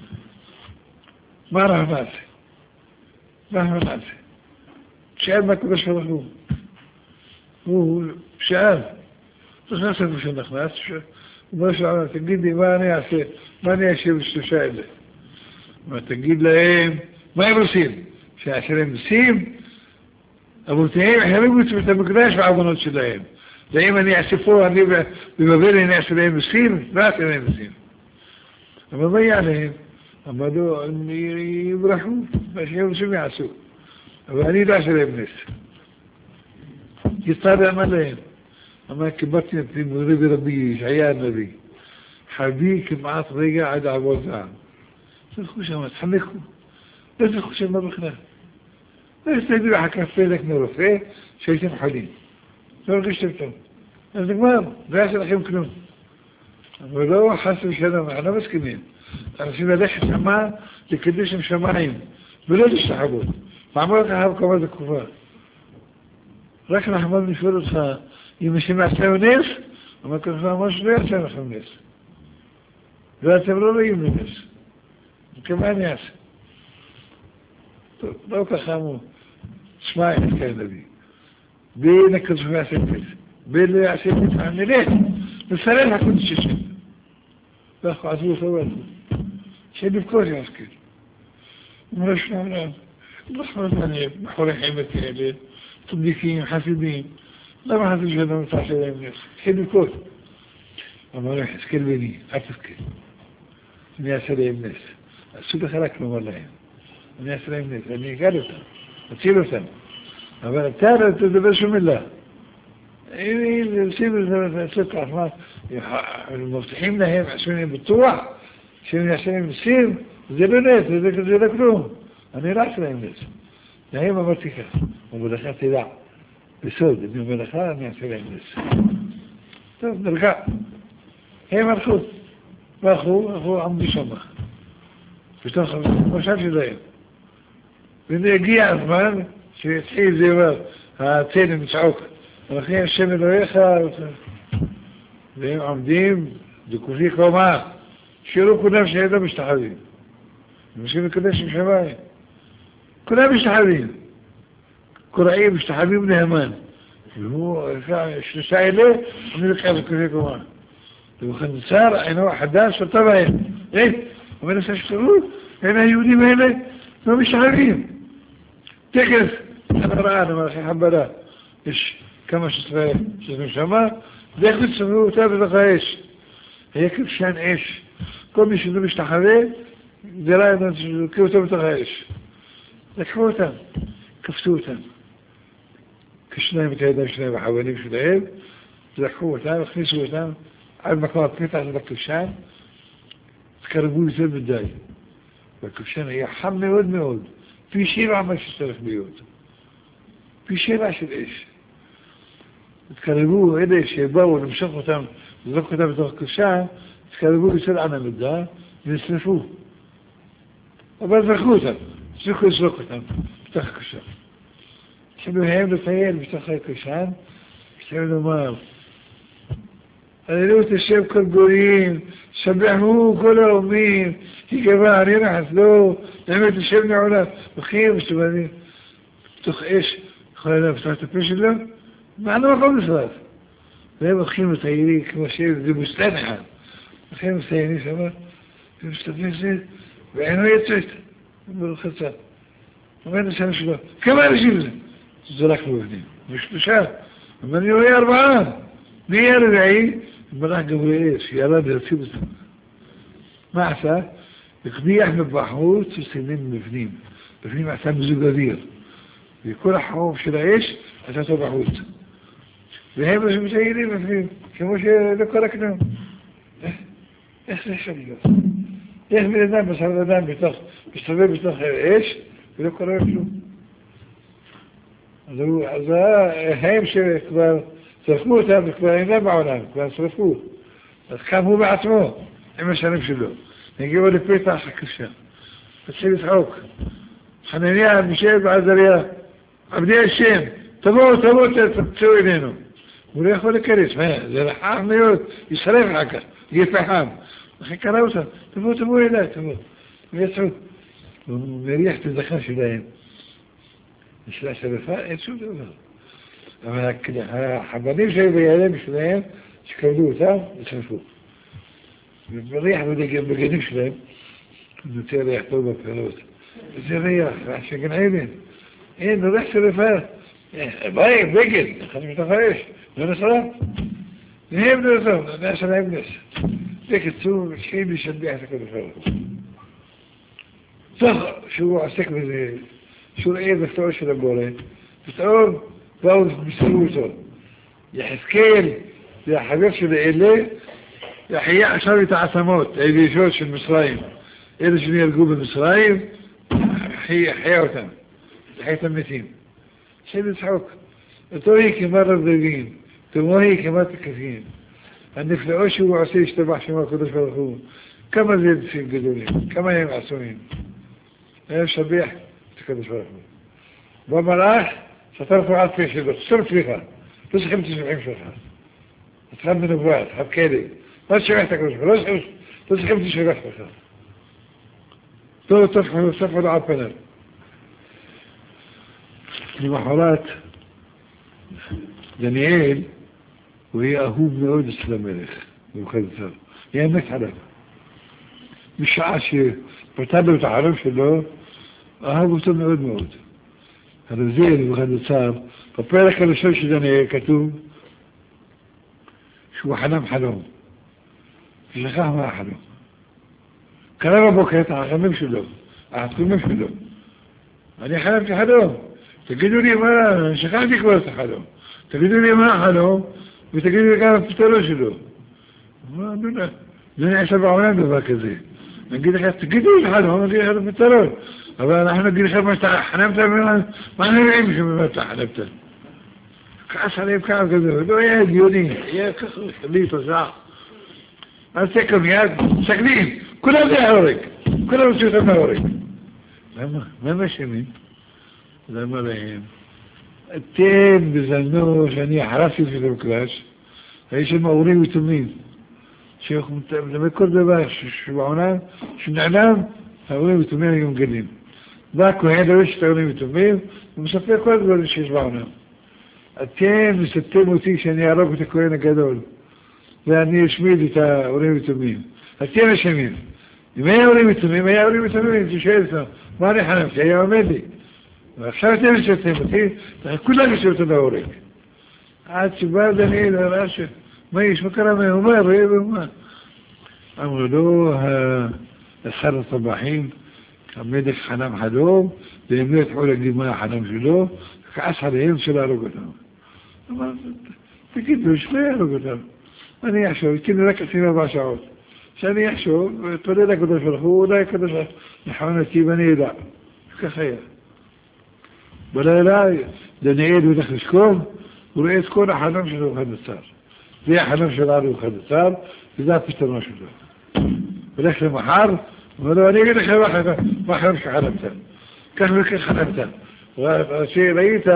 מה רחמן זה? מה רחמן זה? שאל מה קודש ברוך הוא. הוא שאל, נכנס לנו שנכנס, הוא אומר שאלה, תגידי, מה אני אעשה? מה אני אעשה בשלושה אלה? מה תגיד להם, מה הם עושים? שעשר הם עושים, אבותיהם החריבו את המקדש בעוונות שלהם. ואם אני אעשה פה, אני בבבל אני אעשה להם עושים, לא אעשה להם עושים. אבל מה יהיה להם? אמר לו, הם יברחו, מה שהם עושים יעשו. אבל אני לא אעשה להם נס. יצטר אמר להם, אמר קיבלתי את לימודי ברבי ישעיה הנביא. חבי כמעט רגע עד עבור זעם. תלכו שם, תחנכו. לא תלכו שם בכלל. לא תגידו הקפה לכם רופא שהייתם חולים. לא הרגישתם טוב. אז נגמר, לא יעשה לכם כלום. אבל לא חס ושלום, אנחנו לא מסכימים. אנשים ללכת שמה לקדש עם שמיים, ולא להשתחוות. מעמוד לך במקומות התקופה. רק נחמד נשאל אותך, אם השם יעשה נס, אבל ככה אמר שלא יעשה לכם נס. ואתם לא רואים לנס. כמה אני אעשה? טוב, לא ככה אמרו, שמע את כאן נביא. בין הקדוש יעשה נס, בין לא יעשה נס, נלך, נסרב הקודש השם. ואנחנו עזבו אותו ועזבו. שנבכור יעסקל. אמרו שלום להם, رحمة ثانية بحوري حيمة كهلة صديقين حاسدين لا ما حاسد جهدهم يطلع شيء الناس تحب الكل أما روح اسكر بني أتفكر من يسرع الناس السودة خلق له والله من يسرع الناس لأني قالوا تسيروا سنة أما التالي تدبسوا من الله يسيروا ست عثمان المفتحين لهم عشان بالطوع عشان عشان يصير زلونات ذكرهم أنا لا أسرع الناس هي ما برتكها ومدخلت لا بسود إنه مدخلها أن يسرع الناس طيب نرجع هي مرخوص مرخو أخو عمدي شمخ بتنخل مش عارف دايم لأنه يجي عثمان شيء تحيل زي ما هاتين مسعوك ولكن الشمل ويخا زي عمدين ديكو فيك ومعه شيروكو نفسي هذا مش تحابين المسلمين كداش مش حبايا كلها مش تحابين كرعيه مش تحابين من همان هو شو سايله ومن لك هذا كيف كمان لو كان صار انا حداث طبعا ايه ومن يشتغلوا هنا يودي هنا ما مش تحابين تكس انا رانا ما في حبلا ايش كما شفت شنو شما داخل سمو تابع دقايش هي كيف شان ايش كل مش انه مش تحابين دراية كيف تابع دقايش لكفوتا كفتوتا كشناي متهيدا شناي بحوالي مش دعيب زكوتا وخنيسوتا على المكان قطعة لكفشان تكربوا يصير بالداي والكفشان هي حمي ود ميود في شيء ما عملش يشترك بيوت في شيء ما عشان ايش تكربوه ايه شيء باول مشقوتا زكوتا بتوع الكفشان تكربوه يصير عنا بالدا يصرفوه وبزكوتا زكو زكوتا بتوع الكفشان شنو هيم الخيال بتخيل كشان شنو مال قالوا الشيب كالقورين سبحوه كله مين هي جماعة ينحس له نعمل الشيب نعونا بخير مش تبانين تخ ايش خلينا بتاعت البيش الله معنا ما قبل صلاة لا بخير متغيرين كما شيء دي مستنحة بخير مستغيرين سما دي مستنحة بعينه يتسيت بالخطة ومين نسان شبه كما رجل زلك الوهدين مش مشاه من يوهي أربعان مية ربعي الملاح قبل إيش يا رب يرتبط معسى يقضي أحمد بحوث سنين مفنين مفنين معسى بزقادير يكون حوم شلا إيش أساسه بحوث بهي مش مسيرين مفنين كموش ذكرك نوم إيش إيش اليوم إيش من النام بس هذا النام بيتخ بيستطيع بيتخ إيش يذكرك نوم لو إذا هيمشي كبار صرفوه تابع كبار ينام معنا كبار صرفوه بس كان هو بعتموه إمش هنمشي له نجيبه للبيت عشان كشان بتصير يسعوك حنانيا مشي بعد ذريا عبدي الشين تبوه تبوه تسوي لينه وليه أخوة الكريس ما زي الحام ميوت يسرف حكا يفهم أخي كراوسا تبوه تبوه لا تبوه ويسعود ومريح تدخلش دايم مش لا شرفاء يسود ولا أما كده حبانين شيء بيالي مش لاين شكلوه تا يسرفوه بالريح بدي بقدمش لاين كنت تيري يحطوبة في الوقت الزريح عشان كان عيبين ايه انه ريح شرفاء باي بقل خلي متخيش من صلاة نهي من الصلاة الناس انا ابنس ديك التوم شيء بيشبيح كده في الوقت صح شو عستكمل شو رأيه بفتوش لبولي بتقول باوز بسلوته يا حسكيل يا حبيبش لإليه يا حياء عشان تعثموت ايدي شوش المصرايم ايدي شنو يرقوب المصرايم حياء حياوتان حياء تمتين شيء بيسحوك الطريق مرة بذيبين تموهي كما تكفين عندك لأوش وعسيش تبع شما كدوش فرخون كما زيد في القدولين كما يمعسونين ايه شبيح تكدوش فرخون ومراح سترفع في شدة صرت فيها تسخم تسمعين فيها تخم من أبوات حبكيلي ما تشبعتك رجل تسخم تسمعين فيها تقول تفحل تفحل عبنا المحورات دانيال وهي أهوب من أود السلام المخزر هي الناس على مش عاشي بتابع وتعرفش اللي هو אהב אותו מאוד מאוד. הרזיל וחדוצר, בפרק הראשון שזה כתוב שהוא חלם חלום. שכח מה החלום. קרא בבוקר את החלמים שלו, החלמים שלו. אני חלמתי חלום. תגידו לי מה, שכחתי כבר את החלום. תגידו לי מה החלום, ותגידו לי כמה הפתרון שלו. מה, לא, לא נעשה בעולם דבר כזה. נגיד לך, תגידו לי חלום, נגיד לך את הפתרון. אבל אנחנו נגיד לך מה שאתה חלמת, מה נראים שבאמת אתה חלמת? כעס עליהם כעס כזה, לא יהיה הגיוני, יהיה ככה, לי תוצאה. אז תקם מיד, סכנים, כולם זה ההורג, כולם עושים אותם להורג. למה? מה הם אשמים? למה להם? אתם בזמנו שאני החרפתי את המקדש, היו שם אורים ותומים, שמדבר כל דבר שבעונה, שנעלם, האורים ותומים היו מגלים. בא הכהן דורש את האורים ותומים, ומספר כל הדברים שיש בעונה. אתם מסתם אותי שאני אהרוג את הכהן הגדול, ואני אשמיד את האורים ותומים. אתם אשמים. אם היה אורים ותומים, היה אורים ותומים, תשאל אותם, מה אני חלמתי? היה עומד לי. ועכשיו אתם מסתם אותי, כולם מסתם אותו להורג. עד שבא דניאל הראה ש... מה יש? מה קרה מה? הוא אומר, ראה ומה? אמרו לו, השר הטבחים, המלך חלם חלום, והם לא יתחו להגיד מה החלם שלו, כעס עליהם שלא להרוג אותם. אמר, תגיד לו, שלא יהרוג אותם. אני אחשוב, כאילו רק עשרים ארבע שעות. שאני אחשוב, ותודה לקדוש ברוך הוא, אולי הקדוש נכון אותי ואני ידע. ככה היה. בלילה, דניאל הולך לשכוב, הוא רואה את כל החלום שלו וחדצר. זה החלום שלנו וחדצר, וזה הפתרון שלו. הולך למחר, הוא אומר לו, אני אגיד לכם מה החלום שחלמת. כך וכך חלמת. ראית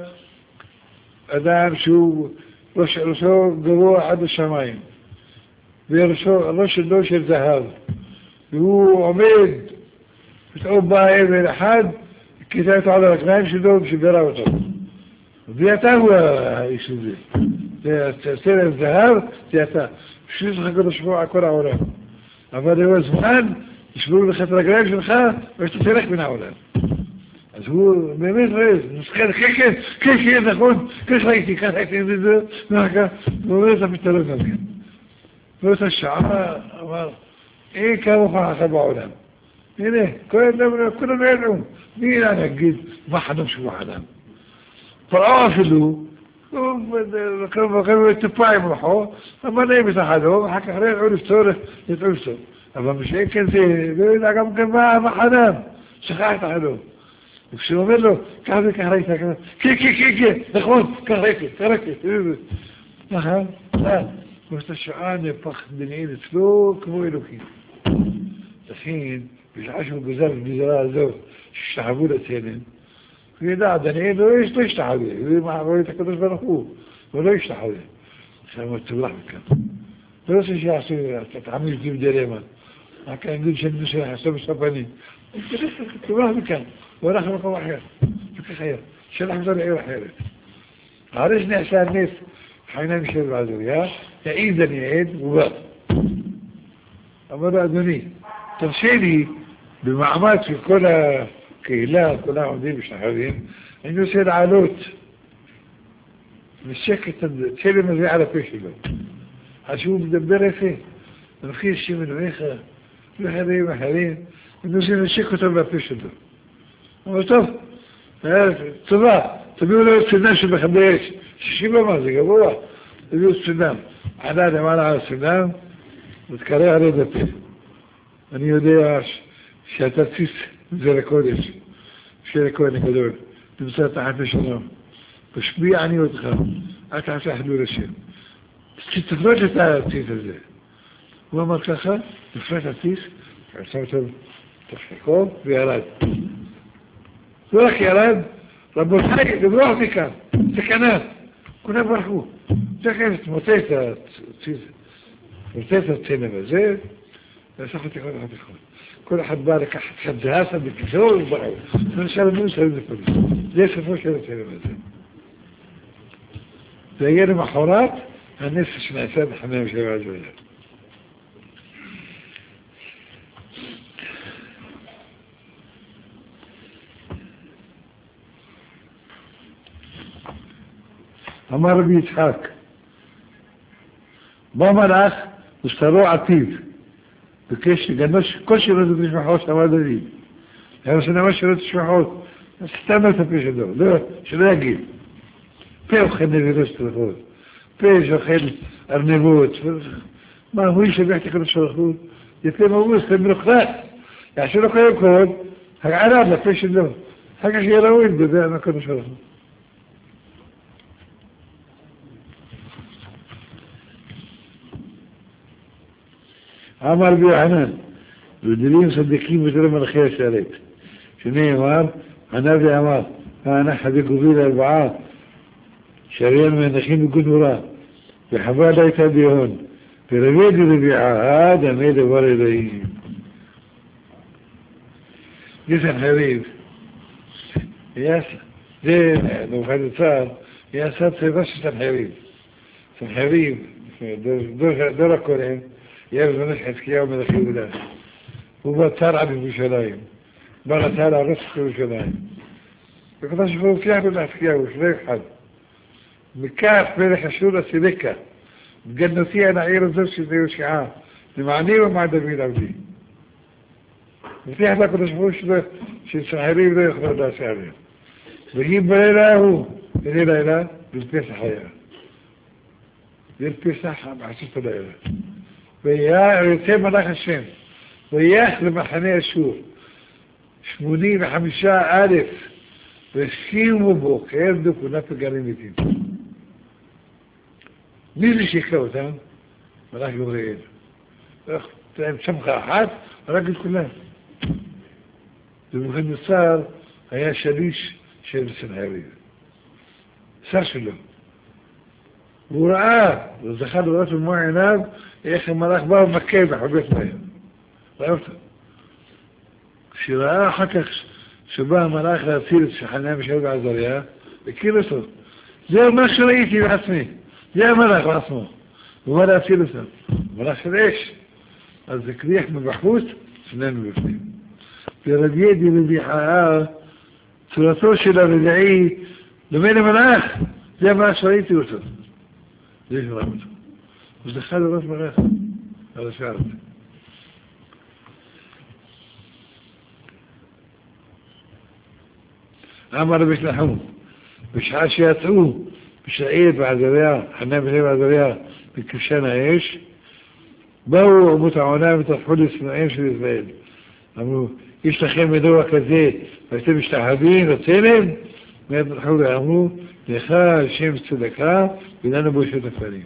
אדם שהוא ראשו גבוה עד השמיים, וראשו שלו של זהב, והוא עומד, פתאום בא אבן אחד, כיתה אותו על הרגליים שלו ושברה אותו. זה אתה הוא האיש הזה. זה סלם זהב, זה אתה. בשביל לך כל השבוע כל העולם. אבל הוא הזמן, ישברו לך את הרגליים שלך, ושתתלך מן העולם. אז הוא באמת רעז, נשכן, כן, כן, כן, כן, נכון, כך ראיתי, כך ראיתי את זה, ואחר הוא אומר את הפתרון גם כן. באותה שעה אמר, אין כמוך אחר בעולם. הנה, כולם ידעו, מי ידע נגיד מה חלום שהוא חלם. פרעה אפילו, הוא קרוב טיפה עם רוחו, אמר להם את החלום, אחר כך ראינו לפתור, ידעו לפתור. אבל משאין כן זה, לא ידע גם כן מה חלם, שכח את החלום. וכשהוא אומר לו, כך וכך ראית, כן, כן, כן, כן, נכון, כך ראיתי, כך ראיתי, נכון, באותה שעה נהפך דניאל אצלו כמו אלוקים. לכן, בשעה שהוא גוזר בגזרה הזו, ששתחוו לצלם, הוא ידע, דניאל לא ישתחווה, הוא רואה את הקדוש ברוך הוא, הוא לא ישתחווה. עכשיו הוא צולח מכאן. לא רוצה שיעשו, תעמיד דיב דרמה. רק אני שאני נושא יעשו בספנים. צולח מכאן, הוא הולך למקום אחר, וכך היה, שלח אותו לעיר אחרת. אחרי שנעשה הנס, חיינה משל בעזוריה, העיד דניאל ובא. אמר לו, אדוני, תרשה לי, במעמד של כל הקהילה, כל העומדים ושחרים, אני רוצה לעלות, נשק את הצלם הזה על הפה שלו. עד שהוא מדבר יפה, נמחיש שמנועיך, ואחרים אחרים, אני רוצה נשק אותו בפה שלו. אמר, טוב, טובה, תביאו לו את סדם של מכבי אש, שישים במה, זה גבוה, תביאו את סדם. עדה למעלה על הסדם, ותקרא על יד הפה. אני יודע שאתה ציס זה לקודש, של הכהן הגדול, נמצא תחת לשלום. תשביע אני אותך, אל תעשה חילול השם. תפנות את הציס הזה. הוא אמר ככה, תפנות הציס, עשה אותו תפקו, וירד. לא רק ירד, רבותיי, לברוח מכאן, סכנה, כולם ברחו. תכף תמוטט את הציס, תמוטט את הצלם הזה, ועשה חותי כל אחד אחד. כל אחד בא לקחת חדהסה בכיסאו וברעו. ונשאר לנו סביב לפוליס. זה ספו של הצלם הזה. זה יהיה למחרת, הנס שנעשה בחמם של העזויה. אמר רבי יצחק, בא מלאך ושטרו עתיד, ביקש לגנוש כל שאלות התשמחות שאמר דוד. היה שנאמר שאלות תשמחות, סתם לא תפה שלו, לא, שלא יגיד. פה אוכל נבירות שטרחות, פה שאוכל ארנבות, מה הוא ישבח את הקדוש ברוך הוא? יפה מאוס, זה מלוכלך. יעשה לו קודם כל, הגעלה לפה שלו. אחר כך יהיה ראוי לדבר עם הקדוש ברוך הוא. אמר רבי יוחנן, ודלים צדיקים יותר מלכי השרת, שנאמר, הנביא אמר, האנח בגובי לארבעה, שריין מנחים בגנורה, וחווה לה את הדיון, ורבי דרביעה, דמי דבר אלוהים. זה סנחריב, זה נבוכדנצר, יעשה צבא של סנחריב. סנחריב, דור הקוראים, יהיה בזמנו חזקיהו מלך יהודה. הוא בא צר על ירושלים, בא רצה להרוס את ירושלים. וכתב שהוא הופיע לו לחזקיהו, שלא אחד. מכך מלך אשור הסיליקה, בגדנותי על העיר הזאת שזה יושעה, למעני ומען דוד עבדי. הבטיח לקדוש ברוך הוא שסנחריב לא יוכל לעשות עליהם. והיא בלילה ההוא, איזה לילה? בפסח היה. זה פסח בעשרת הלילה. ויצא מלאך השם, וילך למחנה אשור, שמונים וחמישה אלף, והשימו בו, כעבדו כונה פגרים איתים. מי זה שיקה אותם? מלאך גבריאל. הם שמחה אחת, רק את כולם. ובמובחדנצר היה שליש של סנחריב. שר שלו. והוא ראה, הוא זכה לראות במו עיניו, איך המלאך בא ומכה בחובט מהם. ראה אותו. כשראה אחר כך שבא המלאך להציל את שחניה משל בעזריה, הכיר אותו. זה מה שראיתי בעצמי. זה המלאך בעצמו. הוא בא להציל אותו. מלאך של אש. אז זה קריח מבחוץ, שנינו בפנים. ורבי ידי רביעה, צורתו של הרביעי, דומה למלאך. זה המלאך שראיתי אותו. זה שראה אותו. הוא זכה לראות מלאך. על השער הזה. אמר רבי שלחו, בשעה שיצאו, בשעיר בעזריה, חנה בשעיר בעזריה, בכבשן האש, באו אומות העונה וטרחו לשנואים של ישראל. אמרו, יש לכם מדוע כזה, ואתם משתחווים לצלם? מיד טרחו ואמרו, לך על שם צדקה, ולנו בו שותפים.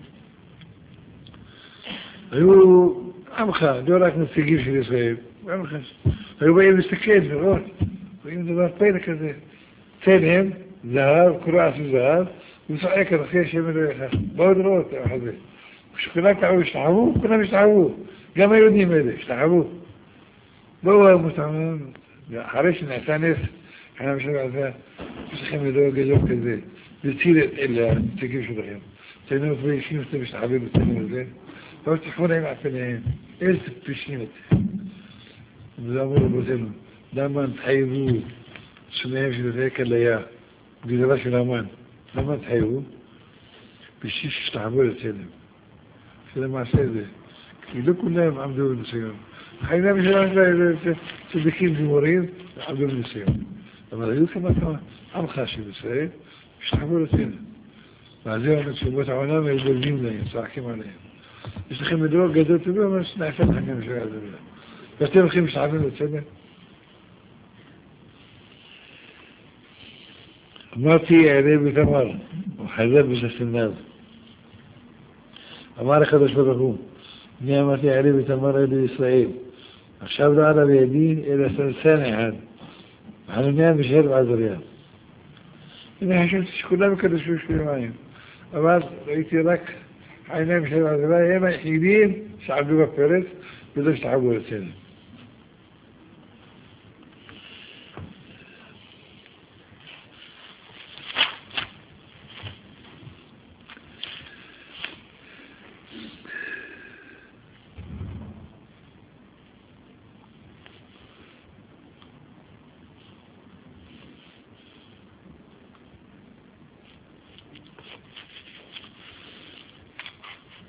היו עמך, לא רק נציגים של ישראל, עמך. היו באים להסתכל, לראות, רואים דבר פלא כזה. צלם, זהב, כולו עשו זהב, וצועק על אחרי השם אלוהיך. באו לראות, הזה. כשכולם קראו השתחוו, כולם השתחוו. גם היהודים האלה, השתחוו. באו המותעמם, אחרי שנעשה נס, חנה משל עזה, יש לכם אלוה גדול כזה, להציל את אלה, הנציגים שלכם. ציינו וישים אתם משתחווים בצלם הזה, אבל תחפו להם על פניהם, איזה טיפשים אתם. וזה אמרו רבותינו, למה תחייבו שניהם של זה כליה, בגזרה של המן. למה תחייבו? בשביל שתחבו לצלם. שזה מעשה זה. כי לא כולם עמדו בניסיון. חיינה בשביל צדיקים גמורים, עמדו בניסיון. אבל היו כמה כמה עמך של ישראל, שתחבו לצלם. ועל זה אומרת שאומות העולם היו דולבים להם, צועקים עליהם. יש לכם מדרור גדול טובי, אבל שנעפה לכם בשביל זה. ואתם הולכים שתחבו לצלם? אמרתי אעלה בתמר, וחזר בשסנב. אמר הקדוש ברוך הוא, אני אמרתי אעלה בתמר אלה ישראל. עכשיו לא עלה בידי, אלא סנסן אחד. חנניה משל בעזריה. אני חשבתי שכולם יקדשו שלמים. אבל ראיתי רק חנניה משל בעזריה, הם היחידים שעבדו בפרץ, ולא שתחבו לצלם.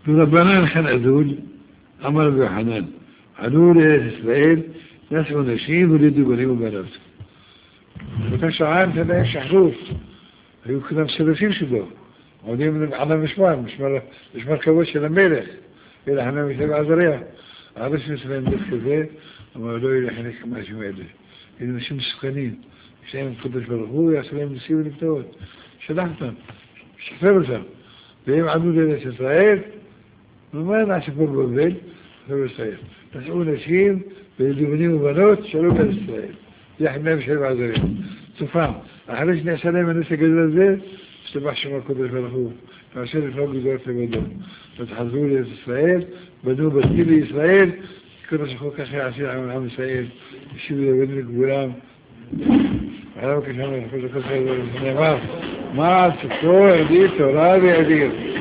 ורבנן חנדול, אמר רבי יוחנן, עלו לארץ ישראל, נשאו נשים ולידו בנים ובנות. באותה שעה הם תנאי שחרור, היו כולם סלפים שלו, עומדים על המשמר, משמר כבוד של המלך, אלא חנן משתבע עזריה. הערס מסלם דרך כזה, אמר לא ילך לך משהו אלה. אלה אנשים מסוכנים, יש להם קודש ברוך הוא, יעשו להם נשיא ונפתעות. שלח אותם, שחרר אותם. והם עלו לארץ ישראל, ומה נעשה פה בבבל? שחרר ישראל. נשאו נשים וילדו בנים ובנות, שעלו לארץ ישראל. יחד להם משתבע עזריה. סופם, אחרי שנעשה להם הנס הגדול הזה, השתבח שם הקודש ברוך הוא. ועשה לפנות גדולת לבדו. ותחזרו לארץ ישראל, בנו בתים לישראל, כל השחוק אחרי עשיר עם ישראל, ישיבו לבנו לגבולם. ועליו כשם לחפש לכל חייב נאמר, מה צפו עדי תורה ועדיר.